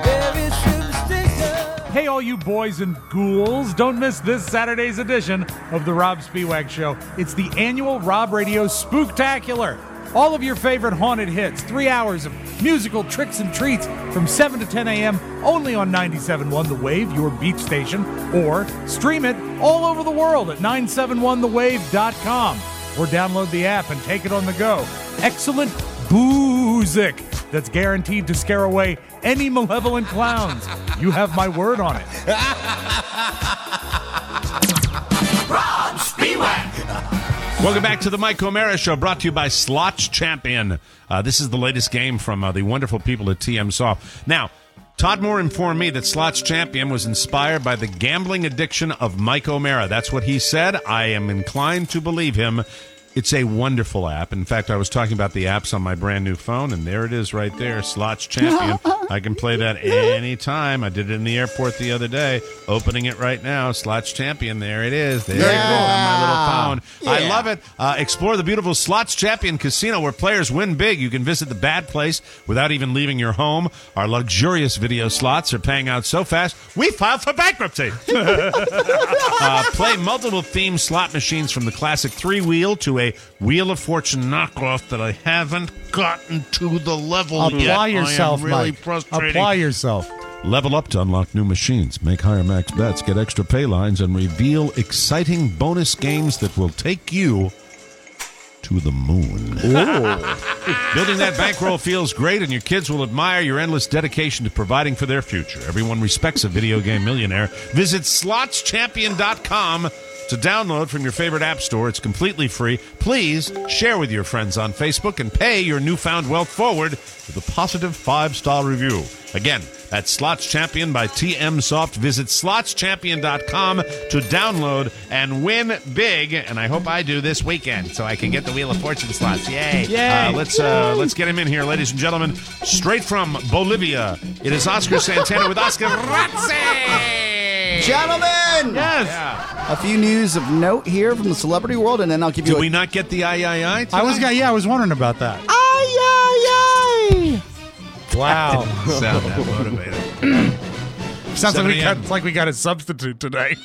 Hey, all you boys and ghouls, don't miss this Saturday's edition of the Rob Spiewak Show. It's the annual Rob Radio Spooktacular. All of your favorite haunted hits, three hours of musical tricks and treats from seven to ten a.m. only on ninety-seven point one The Wave, your beach station, or stream it all over the world at nine seven one the wave dot com or download the app and take it on the go. Excellent boozic that's guaranteed to scare away any malevolent clowns. You have my word on it. Rob Spiewak. Welcome back to the Mike O'Mara Show, brought to you by Slots Champion. Uh, this is the latest game from uh, the wonderful people at T M Soft. Now, Todd Moore informed me that Slots Champion was inspired by the gambling addiction of Mike O'Mara. That's what he said. I am inclined to believe him. It's a wonderful app. In fact, I was talking about the apps on my brand new phone, and there it is right there, Slots Champion. I can play that anytime. I did it in the airport the other day. Opening it right now, Slots Champion. There it is. There Yeah. it is on my little phone. I Yeah. love it. Uh, explore the beautiful Slots Champion Casino where players win big. You can visit the bad place without even leaving your home. Our luxurious video slots are paying out so fast, we filed for bankruptcy. uh, play multiple themed slot machines from the classic three-wheel to a Wheel of Fortune knockoff that I haven't gotten to the level yet. Apply yourself, I am really Mike. frustrating. Apply yourself. Level up to unlock new machines, make higher max bets, get extra pay lines, and reveal exciting bonus games that will take you to the moon. Building that bankroll feels great, and your kids will admire your endless dedication to providing for their future. Everyone respects a video game millionaire. Visit slots champion dot com to download from your favorite app store. It's completely free. Please share with your friends on Facebook and pay your newfound wealth forward with a positive five-star review. Again, that's Slots Champion by T M Soft. Visit slots champion dot com to download and win big. And I hope I do this weekend so I can get the Wheel of Fortune slots. Yay! Yay. Uh, let's uh, let's get him in here, ladies and gentlemen. Straight from Bolivia, it is Oscar Santana with Oscar Razzi. Gentlemen! Yes. Yeah. A few news of note here from the celebrity world, and then I'll give you Did a... we not get the aye, aye, aye? I was, yeah, I was wondering about that. Aye, aye, aye! Wow. Sound that motivated. Sounds like we, got, seven a m like we got a substitute today.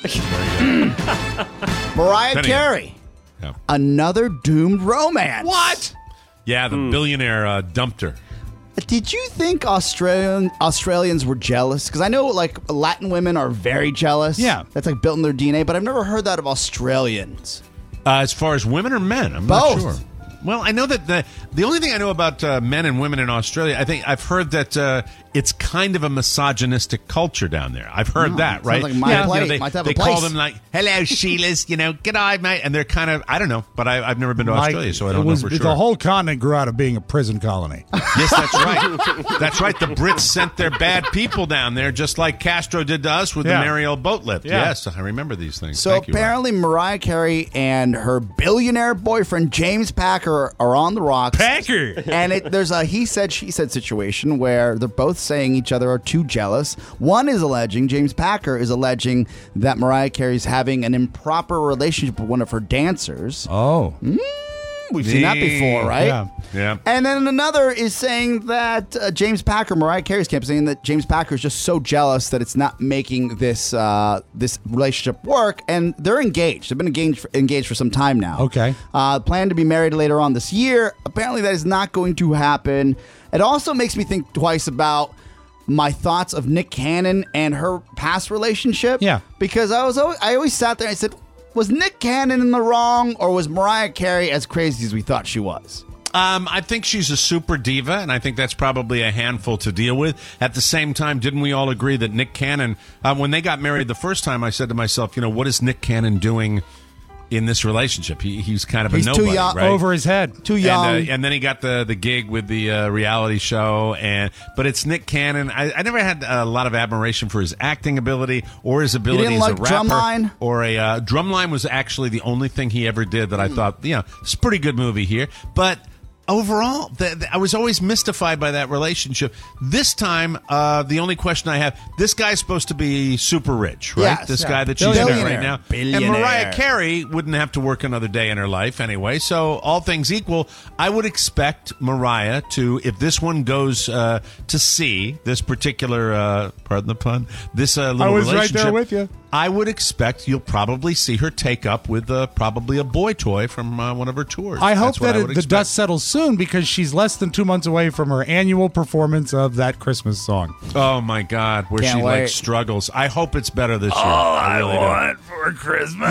Mariah ten a m Carey. Yeah. Another doomed romance. What? Yeah, the billionaire uh, dumped her. Did you think Australian Australians were jealous? Because I know, like, Latin women are very jealous. Yeah. That's, like, built in their D N A, but I've never heard that of Australians. Uh, as far as women or men, I'm Both. not sure. Well, I know that the the only thing I know about uh, men and women in Australia, I think I've heard that uh, it's kind of a misogynistic culture down there. I've heard Oh, that, sounds right? like my Yeah, place, you know, they my type of they call place. them like, "Hello, Sheilas," you know, "G'day, mate," and they're kind of, I don't know, but I, I've never been to Like, Australia, so I it don't was, know for sure. The whole continent grew out of being a prison colony. Yes, that's right. That's right. The Brits sent their bad people down there, just like Castro did to us with Yeah. the Mariel boat lift. Yeah. Yes, I remember these things. So Thank you, Rob. apparently Mariah Carey and her billionaire boyfriend, James Packer, are on the rocks. Packer! And it, there's a he said, she said situation where they're both saying each other are too jealous. One is alleging, James Packer is alleging that Mariah Carey's having an improper relationship with one of her dancers. Oh. Mm, we've seen that before, right? Yeah. Yeah. And then another is saying that uh, James Packer, Mariah Carey's camp, is saying that James Packer is just so jealous that it's not making this uh, this relationship work. And they're engaged. They've been engaged for, engaged for some time now. Okay. Uh, plan to be married later on this year. Apparently, that is not going to happen. It also makes me think twice about my thoughts of Nick Cannon and her past relationship. Yeah. Because I was always, I always sat there and I said, was Nick Cannon in the wrong, or was Mariah Carey as crazy as we thought she was? Um, I think she's a super diva, and I think that's probably a handful to deal with. At the same time, didn't we all agree that Nick Cannon, uh, when they got married the first time, I said to myself, you know, what is Nick Cannon doing in this relationship? He, he's kind of He's a too nobody, young- right? Over his head. Too young. And, uh, and then he got the, the gig with the uh, reality show, and but it's Nick Cannon. I, I never had a lot of admiration for his acting ability or his ability didn't as like a rapper. Drumline? Or a uh, Drumline was actually the only thing he ever did that I Hmm. thought, you know, it's a pretty good movie here, but. Overall, the, the, I was always mystified by that relationship. This time, uh, the only question I have, this guy's supposed to be super rich, right? Yes. this Yeah. guy that she's in Billionaire. right now. Billionaire. And Mariah Carey wouldn't have to work another day in her life anyway. So all things equal, I would expect Mariah to, if this one goes uh, to see, this particular, uh, pardon the pun, this uh, little I was right relationship, there with you. I would expect you'll probably see her take up with uh, probably a boy toy from uh, one of her tours. I hope That's what that I it, would the expect. dust settles soon, because she's less than two months away from her annual performance of that Christmas song. Oh my God, where Can't she wait. like struggles. I hope it's better this year. I really do. for Christmas.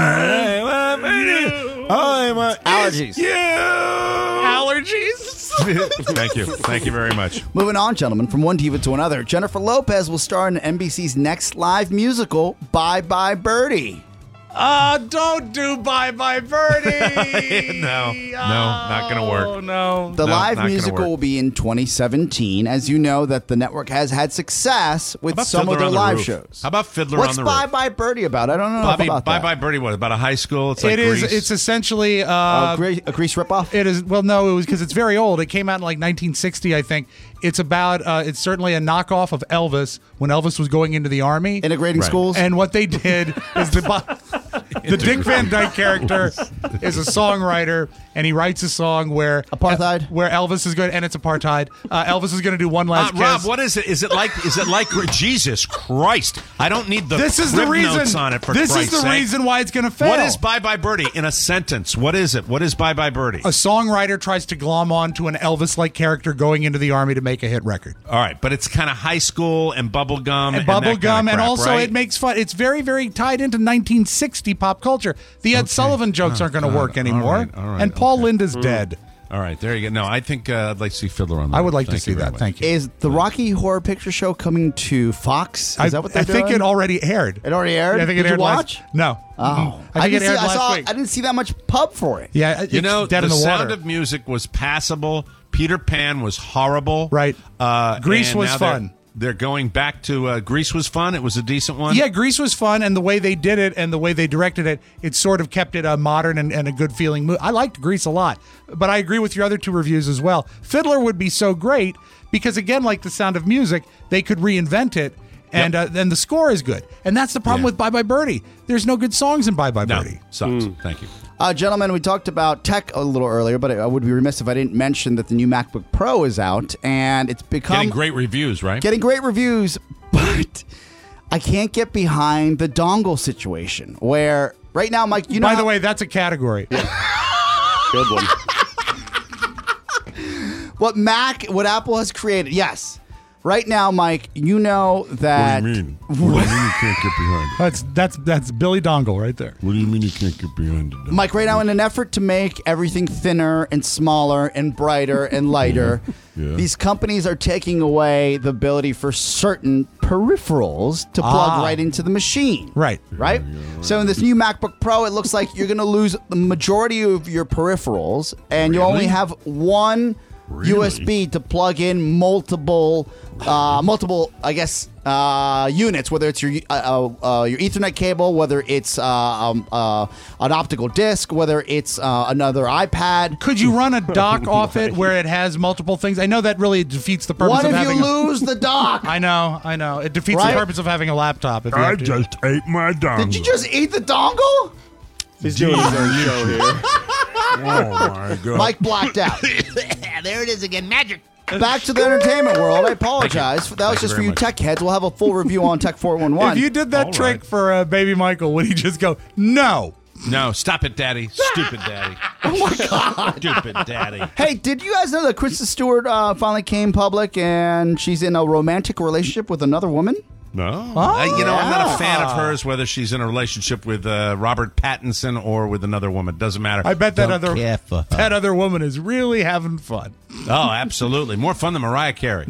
I want Allergies. Allergies. Thank you. Thank you very much. Moving on, gentlemen, from one diva to another, Jennifer Lopez will star in N B C's next live musical, Bye Bye Birdie. Uh, don't do Bye Bye Birdie. no, no, not going to work. Oh, no. The No, live not gonna musical work. will be in twenty seventeen. As you know, that the network has had success How with about some Fiddler of their on the live Roof? shows. How about Fiddler What's on the Bye Roof? Bye Birdie about? I don't know Bobby, about Bye that. Bye Birdie, what, about a high school? It's like It is. Grease? It's essentially uh, Uh, Grease, a Grease ripoff? It is. Well, no, it was because it's very old. It came out in like nineteen sixty, I think. It's about. Uh, it's certainly a knockoff of Elvis when Elvis was going into the army, Integrating Right. schools? and what they did is the the Dick Van Dyke character is a songwriter, and he writes a song where Apartheid? where Elvis is going, and it's apartheid. Uh, Elvis is going to do one Uh, last kiss. Rob, what is it? Is it like? Is it like? Jesus Christ! I don't need the. This is the crib reason. notes on it. For this is Christ's the sake. reason why it's going to fail. What is Bye Bye Birdie in a sentence? What is it? What is Bye Bye Birdie? A songwriter tries to glom on to an Elvis-like character going into the army to make a hit record. All right, but it's kind of high school and bubblegum and, And that bubblegum, kind of and crap, also right? it makes fun. It's very, very tied into nineteen sixty pop culture. The Ed Sullivan jokes Oh, aren't going to God. work anymore. All right, all right, and Paul okay. Linda's dead. All right, there you go. No, I think uh, I'd like to see Fiddler on the I Roof. would like to Thank see you very that. much. Thank you. Is the Rocky Horror Picture Show coming to Fox? Is I, that what they're I think doing? it already aired. It already aired? Yeah, I think Did it aired you watch? last. No. Oh, Mhm. I think didn't it aired see, I last saw. week. I didn't see that much pub for it. Yeah, it's You know, dead the, in the Sound water. of Music was passable. Peter Pan was horrible. Right. Uh, Grease and was now they're- fun. They're going back to uh, Grease was fun. It was a decent one. Yeah, Grease was fun, and the way they did it and the way they directed it, it sort of kept it a modern and, and a good feeling movie. I liked Grease a lot, but I agree with your other two reviews as well. Fiddler would be so great because, again, like The Sound of Music, they could reinvent it, and Yep. uh, then the score is good. And that's the problem Yeah. with Bye Bye Birdie. There's no good songs in Bye Bye No, Birdie. sucks. Thank you. Uh, gentlemen, we talked about tech a little earlier, but I would be remiss if I didn't mention that the new MacBook Pro is out, and it's become Getting great reviews, right? getting great reviews, but I can't get behind the dongle situation where right now, Mike, you know. By how- the way, that's a category. Good one. what Mac, what Apple has created, yes. Right now, Mike, you know that. What do you mean? What do you mean you can't get behind it? That's that's that's Billy Dongle right there. What do you mean you can't get behind it? Mike, right now, in an effort to make everything thinner and smaller and brighter and lighter, Yeah. these companies are taking away the ability for certain peripherals to plug Ah. right into the machine. Right. Right? So in this new MacBook Pro, it looks like you're going to lose the majority of your peripherals, and you only Really? have one U S B to plug in multiple, uh, multiple, I guess, uh, units. Whether it's your uh, uh, your Ethernet cable, whether it's uh, um, uh, an optical disc, whether it's uh, another iPad. Could you run a dock off it where it has multiple things? I know that really defeats the purpose What of if having you a- lose the dock? I know, I know. It defeats Right? the purpose of having a laptop. If you I have to. just ate my dongle. Did you just eat the dongle? He's doing his own show here. Oh my god! Mike blacked out. There it is again, magic. Back to the entertainment world. I apologize. That was Thank you just for very you much. tech heads. We'll have a full review on Tech four one one. If you did that All trick right. for uh, baby Michael, would he just go, no? No, stop it, Daddy. Stupid Daddy. Oh my God. Stupid Daddy. Hey, did you guys know that Kristen Stewart uh, finally came public and she's in a romantic relationship with another woman? No. Uh, you know, I'm not a fan of yeah. hers, whether she's in a relationship with uh, Robert Pattinson or with another woman. Doesn't matter. I bet that Don't other care for her. that other woman is really having fun. Oh, absolutely. More fun than Mariah Carey.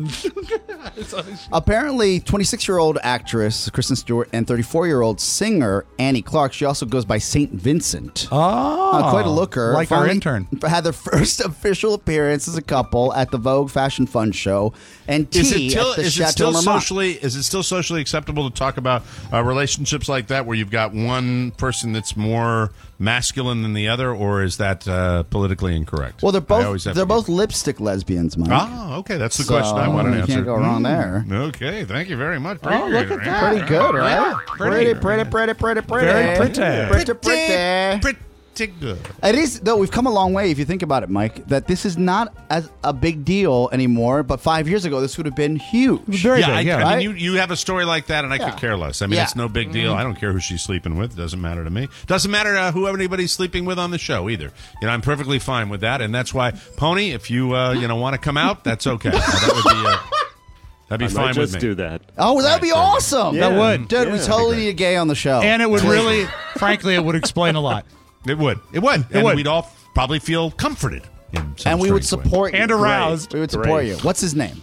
Apparently, twenty-six-year-old actress Kristen Stewart and thirty-four-year-old singer Annie Clark, she also goes by Saint Vincent. Oh, Uh, quite a looker. like our Finally intern. Had their first official appearance as a couple at the Vogue Fashion Fun Show and tea Is it still, at the is it Chateau still Marmont. socially is it still socially acceptable to talk about uh, relationships like that where you've got one person that's more masculine than the other, or is that uh, politically incorrect? Well, they're I always both have they're to both lipstick lesbians, Mike. Oh, okay. That's the So, question I want to you answer. can't go wrong there. Okay, thank you very much. Oh, look at that. Pretty good, right? Yeah, pretty, pretty, pretty, pretty, pretty. Very pretty. Pretty, pretty. Pretty good. It is, though, we've come a long way if you think about it, Mike, that this is not as a big deal anymore, but five years ago, this would have been huge. Very yeah, big, I, yeah. I right? mean, you, you have a story like that, and I Yeah. could care less. I mean, Yeah. it's no big deal. I don't care who she's sleeping with. Doesn't matter to me. Doesn't matter uh, who anybody's sleeping with on the show either. You know, I'm perfectly fine with that, and that's why, Pony, if you uh, you know want to come out, that's okay. Uh, that would be uh, that'd be I fine might with just me. do that. Oh, that'd be awesome. Yeah. That would. Dude, we Yeah. totally need a gay on the show. And it would really, frankly, it would explain a lot. It would. It would. and would. we'd all probably feel comforted. In some and we would strange way. support you. And aroused. We would support Great. you. What's his name?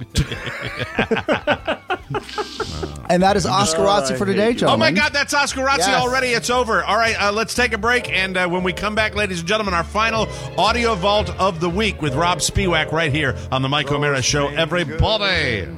And that is Oscar Oh, Razzi I for hate today, you. gentlemen. Oh my God, that's Oscar Razzi Yes. already. It's over. All right, uh, let's take a break. And uh, when we come back, ladies and gentlemen, our final audio vault of the week with Rob Spiewak right here on the Mike O'Mara Show. Everybody.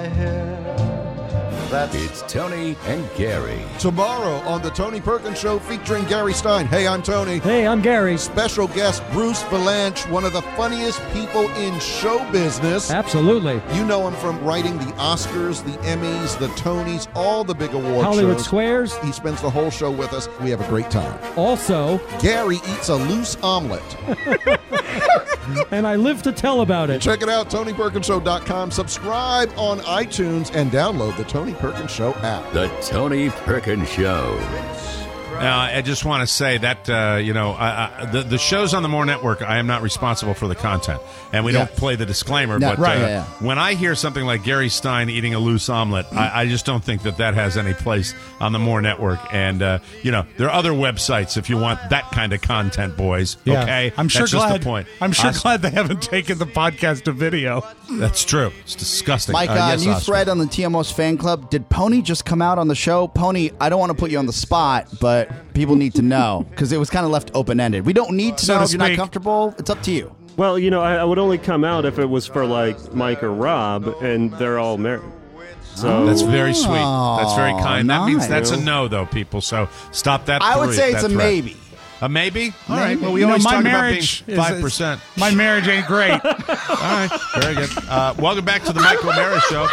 It's Tony and Gary. Tomorrow on the Tony Perkins Show featuring Gary Stein. Hey, I'm Tony. Hey, I'm Gary. Special guest Bruce Valanche, one of the funniest people in show business. Absolutely. You know him from writing the Oscars, the Emmys, the Tonys, all the big award Hollywood shows. Squares. He spends the whole show with us. We have a great time. Also, Gary eats a loose omelet. and I live to tell about it. Check it out, Tony Perkins Show dot com. Subscribe on iTunes and download the Tony Perkins Show app. The Tony Perkins Show. Uh, I just want to say that, uh, you know, I, I, the, the shows on the More Network, I am not responsible for the content. And we Yeah. don't play the disclaimer. No, but right, uh, yeah, yeah. when I hear something like Gary Stein eating a loose omelet, I, I just don't think that that has any place on the More Network. And, uh, you know, there are other websites if you want that kind of content, boys. Yeah. Okay? I'm sure That's glad. just the point. I'm sure Os- glad they haven't taken the podcast to video. That's true. It's disgusting. Mike, Uh, uh, yes, new Oscar. thread on the T M Os fan club. Did Pony just come out on the show? Pony, I don't want to put you on the spot, but people need to know because it was kind of left open ended. We don't need to So know to if you're not speak. comfortable. It's up to you. Well, you know, I, I would only come out if it was for like Mike or Rob, and they're all married. So That's very sweet. That's very kind. That means nice. that's a no, though, people. So stop that. I would threat- say it's that a threat. maybe. A maybe? All right. Maybe. Well, we You know, always my talk marriage about being is- five percent. My marriage ain't great. All right. Very good. Uh, welcome back to the Mike O'Mara Show.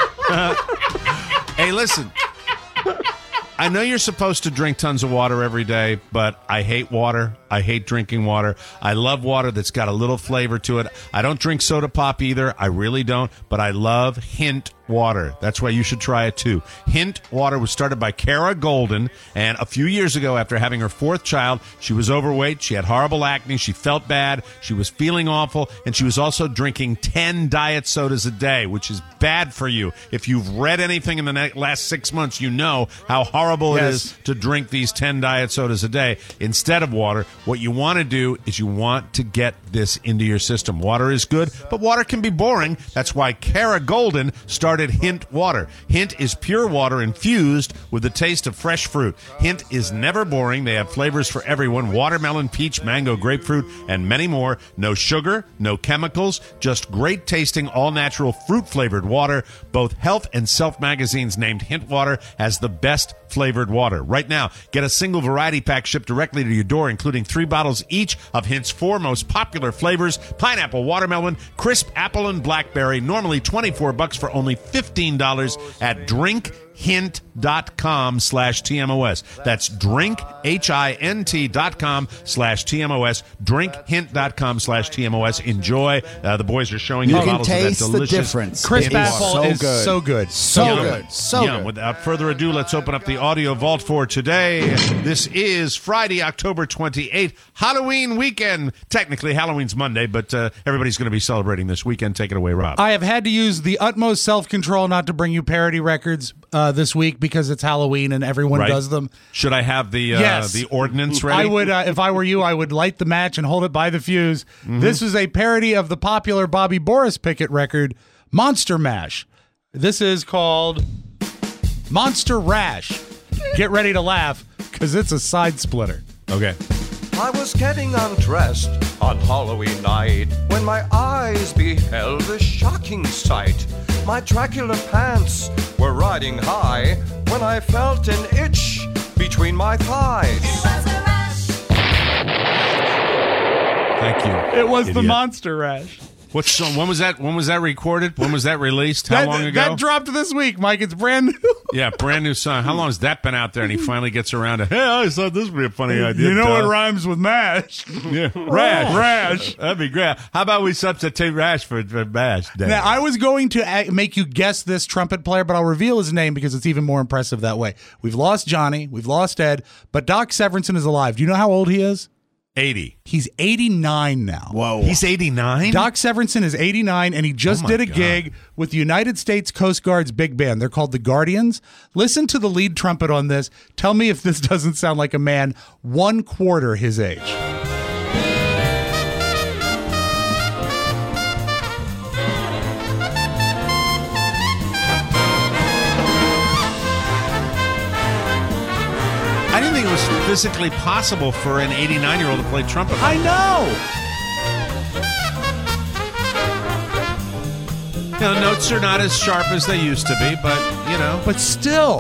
Hey, listen. I know you're supposed to drink tons of water every day, but I hate water. I hate drinking water. I love water that's got a little flavor to it. I don't drink soda pop either. I really don't. But I love Hint water. That's why you should try it too. Hint water was started by Kara Golden, and a few years ago, after having her fourth child, she was overweight. She had horrible acne. She felt bad. She was feeling awful, and she was also drinking ten diet sodas a day, which is bad for you. If you've read anything in the ne- last six months, you know how horrible it Yes. is to drink these ten diet sodas a day instead of water. What you want to do is you want to get this into your system. Water is good, but water can be boring. That's why Kara Golden started Hint Water. Hint is pure water infused with the taste of fresh fruit. Hint is never boring. They have flavors for everyone: watermelon, peach, mango, grapefruit, and many more. No sugar, no chemicals, just great tasting, all-natural fruit-flavored water. Both Health and Self magazines named Hint Water as the best flavored water. Right now, get a single variety pack shipped directly to your door, including three bottles each of Hint's four most popular flavors: pineapple, watermelon, crisp apple, and blackberry. Normally twenty-four bucks for only fifteen dollars at drinkhint.com slash TMOS. That's drink, H I N T dot com slash TMOS. drinkhint.com slash TMOS. Enjoy. Uh, the boys are showing You you can bottles of that taste the delicious difference. Crisp It is apple so is good. so good. So Yum. good. So Yum. good. Without further ado, let's open up the audio vault for today. This is Friday, October twenty-eighth, Halloween weekend. Technically, Halloween's Monday, but uh, everybody's going to be celebrating this weekend. Take it away, Rob. I have had to use the utmost self-control not to bring you parody records uh, this week because it's Halloween and everyone Right. does them. Should I have the uh, Yes. the ordinance ready? I would, uh, if I were you, I would light the match and hold it by the fuse. Mm-hmm. This is a parody of the popular Bobby Boris Pickett record, Monster Mash. This is called Monster Rash. Get ready to laugh because it's a side splitter. Okay. I was getting undressed on Halloween night when my eyes beheld a shocking sight. My Dracula pants were riding high when I felt an itch between my thighs. Thank you. It was the idiot. Monster Rash. What song? When was that? When was that recorded? When was that released? How that, long ago? That dropped this week, Mike. It's brand new. Yeah, brand new song. How long has that been out there? And he finally gets around to, hey, I always thought this would be a funny idea. You know duh. what rhymes with mash? Yeah, rash, Rash. That'd be great. How about we substitute rash for, for mash? Dave? Now, I was going to a- make you guess this trumpet player, but I'll reveal his name because it's even more impressive that way. We've lost Johnny, we've lost Ed, but Doc Severinsen is alive. Do you know how old he is? eighty. He's eighty-nine now. Whoa. He's eighty-nine? Doc Severinsen is eighty-nine, and he just Oh my did a God. gig with the United States Coast Guard's big band. They're called the Guardians. Listen to the lead trumpet on this. Tell me if this doesn't sound like a man one quarter his age. I didn't think it was physically possible for an eighty-nine-year-old to play trumpet. I know. You know, notes are not as sharp as they used to be, but, you know. But still.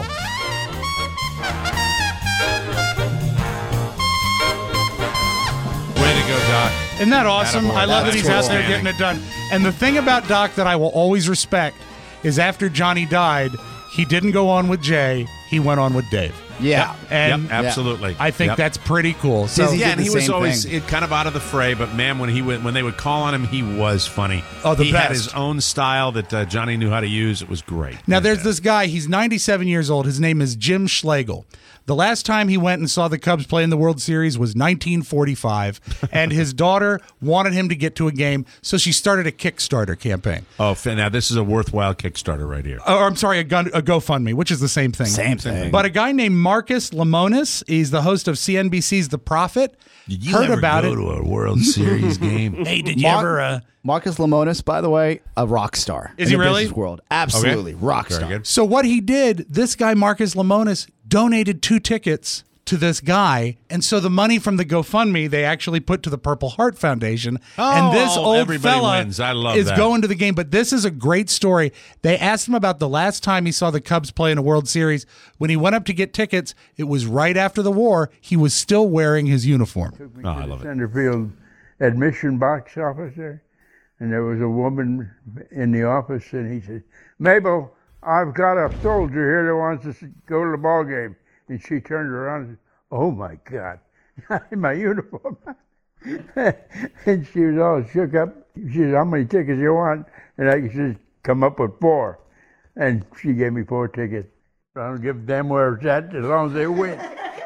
Way to go, Doc. Isn't that awesome? Attaboy. I love that That's he's out there outstanding. getting it done. And the thing about Doc that I will always respect is after Johnny died, he didn't go on with Jay, he went on with Dave. Yeah. Yep. And Yep, absolutely. I think Yep. that's pretty cool. So Dizzy yeah, did and the he was same always thing. it, kind of out of the fray, but man, when he went, when they would call on him, he was funny. Oh, the he had best. his own style that uh, Johnny knew how to use. It was great. Now, there's this guy. He's ninety-seven years old. His name is Jim Schlegel. The last time he went and saw the Cubs play in the World Series was nineteen forty-five, and his daughter wanted him to get to a game, so she started a Kickstarter campaign. Oh, Finn, now this is a worthwhile Kickstarter right here. Or I'm sorry, a, gun, a GoFundMe, which is the same thing. Same thing. But a guy named Marcus Lemonis, he's the host of C N B C's The Prophet. Did you heard ever about go it. to a World Series game? Hey, did you Mar- ever? Uh, Marcus Lemonis, by the way, a rock star. Is in he the really? business world. Absolutely. Okay. Rock Very star. good. So what he did, this guy Marcus Lemonis donated two tickets to this guy, and so the money from the GoFundMe they actually put to the Purple Heart Foundation. Oh, and this old everybody fella wins. I love is that. going to the game. But this is a great story. They asked him about the last time he saw the Cubs play in a World Series. When he went up to get tickets, it was right after the war. He was still wearing his uniform. Oh, I love it. Centerfield admission box officer, and there was a woman in the office, and he said, "Mabel, I've got a soldier here that wants us to go to the ball game." And she turned around and said, "Oh my God, in my uniform." And she was all shook up. She said, "How many tickets you want?" And I said, "Come up with four." And she gave me four tickets. I don't give a damn where it's at as long as they win.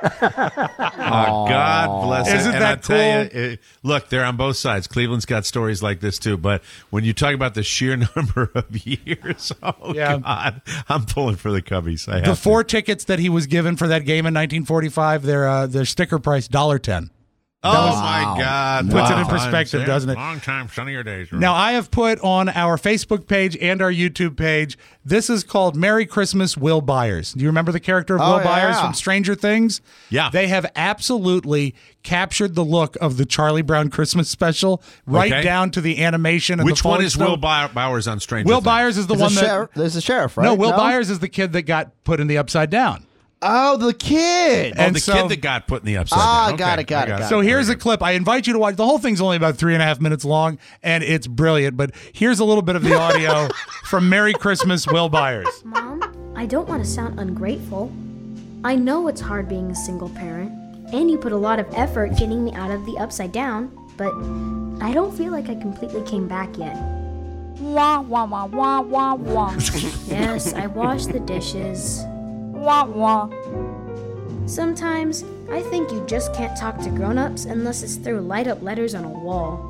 Oh, God bless it. Isn't and that I tell you, it, look, they're on both sides. Cleveland's got stories like this too. But when you talk about the sheer number of years, oh Yeah. God, I'm pulling for the Cubbies. I have The to. four tickets that he was given for that game in nineteen forty-five, their uh, their sticker price one dollar ten. Oh Wow. my God! Puts it in Long perspective, time, doesn't it? Long time, sunnier days. right? Now, I have put on our Facebook page and our YouTube page, this is called Merry Christmas, Will Byers. Do you remember the character of Oh, Will Byers yeah. from Stranger Things? Yeah. They have absolutely captured the look of the Charlie Brown Christmas special, right Okay. down to the animation. And Which the one Ford is Stone. Will By- Bowers on Stranger Will Things? Byers is the There's one a that... sheriff, there's a sheriff, right? No, Will Byers is the kid that got put in the Upside Down. Oh, the kid. Oh, And the so- kid that got put in the upside Ah, down. got Okay, it, got I it, got So here's a clip. I invite you to watch. The whole thing's only about three and a half minutes long, and it's brilliant. But here's a little bit of the audio from Merry Christmas, Will Byers. Mom, I don't want to sound ungrateful. I know it's hard being a single parent, and you put a lot of effort getting me out of the upside down, but I don't feel like I completely came back yet. Wah, wah, wah, wah, wah, wah. Yes, I washed the dishes. Wah, wah. Sometimes I think you just can't talk to grown-ups unless it's through light-up letters on a wall.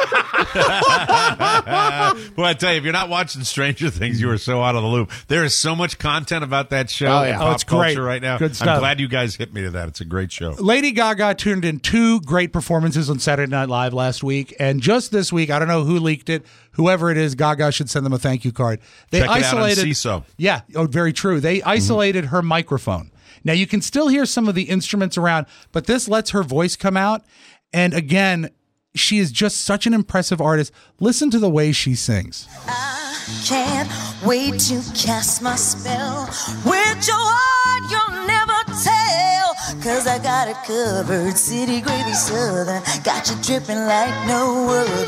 Well, I tell you, if you're not watching Stranger Things, you are so out of the loop. There is so much content about that show Oh, yeah. and Oh, pop it's great. culture right now. Good I'm stuff. glad you guys hit me to that. It's a great show. Lady Gaga turned in two great performances on Saturday Night Live last week, and just this week, I don't know who leaked it. Whoever it is, Gaga should send them a thank you card. They Check it out on isolated. C I S O. Yeah, oh, very true. They isolated her microphone. Now you can still hear some of the instruments around, but this lets her voice come out. And again, she is just such an impressive artist. Listen to the way she sings. Can't wait to cast my spell. With your heart, you'll never tell. Cause I got it covered. City gravy southern. Got you dripping like no other.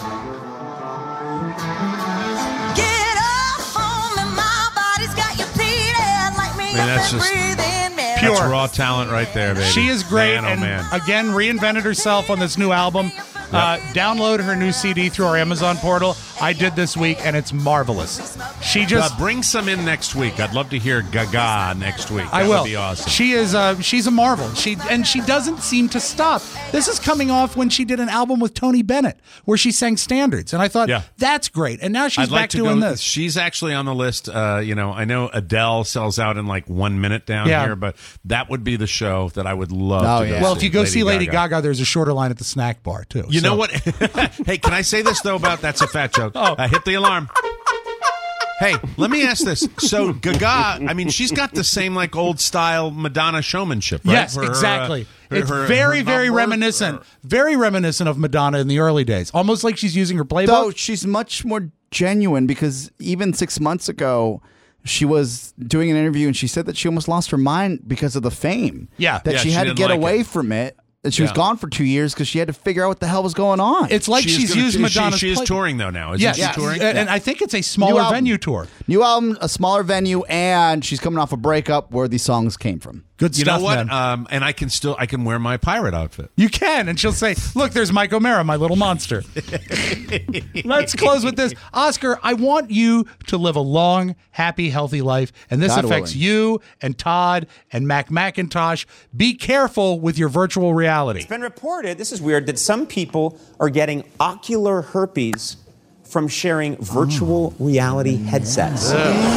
Get up on me, my body's got you pleading. Like me I mean, that's up and just- breathing. Pure. That's raw talent right there, baby. She is great, Man, oh, and man. again, reinvented herself on this new album. Uh, download her new C D through our Amazon portal. I did this week, and it's marvelous. She just Uh, bring some in next week. I'd love to hear Gaga next week. That I will. would be awesome. She is uh, she's a marvel. She and she doesn't seem to stop. This is coming off when she did an album with Tony Bennett where she sang standards, and I thought Yeah. that's great. And now she's I'd like back to doing go, this. She's actually on the list. Uh, you know, I know Adele sells out in like one minute down Yeah. here, but that would be the show that I would love Oh, to go yeah. Well, see. if you go see Lady Gaga. Gaga, there's a shorter line at the snack bar too. You So- know what? Hey, can I say this though about that's a fat joke? Oh. Uh, hit the alarm. Hey, let me ask this. So Gaga, I mean, she's got the same like old style Madonna showmanship, right? Yes, For her, uh, exactly. her- it's her- very, her very number, reminiscent. or- Very reminiscent of Madonna in the early days. Almost like she's using her playbook. Though she's much more genuine because even six months ago, she was doing an interview and she said that she almost lost her mind because of the fame. Yeah. That Yeah, she she had to didn't get like away it. from it. And she was Yeah. gone for two years because she had to figure out what the hell was going on. It's like She is she's gonna- used she- Madonna's She is playbook. touring though now. Isn't Yes, she touring? and, and I think it's a smaller album. venue tour. New album, a smaller venue, and she's coming off a breakup where these songs came from. Good You stuff, know what? man. Um, and I can still I can wear my pirate outfit. You can, and she'll say, "Look, there's Mike O'Mara, my little monster." Let's close with this, Oscar. I want you to live a long, happy, healthy life, and this God affects willing. you and Todd and Mac McIntosh. Be careful with your virtual reality. It's been reported, this is weird, that some people are getting ocular herpes from sharing virtual reality headsets.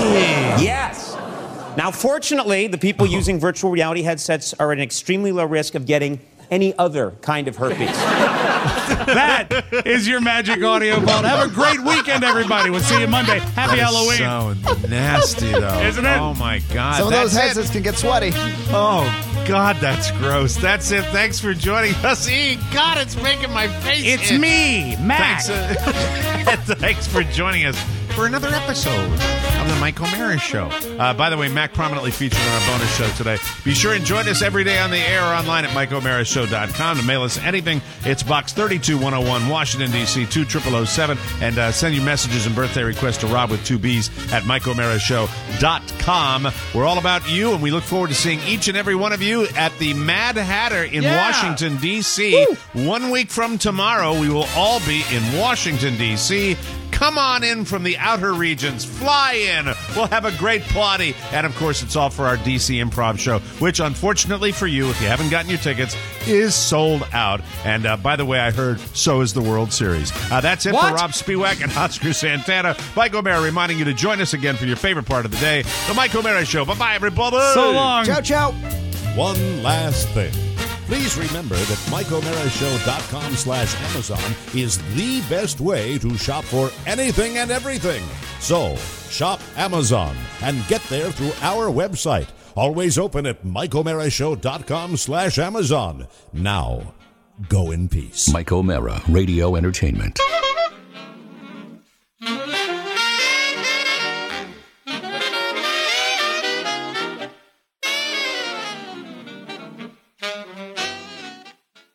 Yes. Now, fortunately, the people using virtual reality headsets are at an extremely low risk of getting any other kind of herpes. That is your Magic Audio Vault. Have a great weekend, everybody. We'll see you Monday. Happy That is Halloween. So nasty, though. Isn't it? Oh, my God. Some of That's those it. headsets can get sweaty. Oh, God, that's gross. That's it. Thanks for joining us. E, God, it's making my face It's itch. me, Mac. Thanks, uh, thanks for joining us for another episode of the Mike O'Mara Show. Uh, by the way, Mac prominently featured on our bonus show today. Be sure and join us every day on the air or online at mike o'mara show dot com to mail us anything. It's Box thirty-two one oh one, Washington, D C two zero zero zero seven. And uh, send your messages and birthday requests to Rob with two B's at mike o'mara show dot com. We're all about you, and we look forward to seeing each and every one of you at the Mad Hatter in Yeah. Washington, D C One week from tomorrow, we will all be in Washington, D C Come on in from the outer regions. Fly in. We'll have a great plotty. And, of course, it's all for our D C Improv show, which, unfortunately for you, if you haven't gotten your tickets, is sold out. And, uh, by the way, I heard so is the World Series. Uh, that's it What? for Rob Spiewak and Oscar Santana. Mike O'Mara reminding you to join us again for your favorite part of the day, the Mike O'Mara Show. Bye-bye, everybody. So long. Ciao, ciao. One last thing. Please remember that mike o'mara show dot com slash Amazon is the best way to shop for anything and everything. So, shop Amazon and get there through our website. Always open at mike o'mara show dot com slash Amazon. Now, go in peace. Mike O'Mara, Radio Entertainment.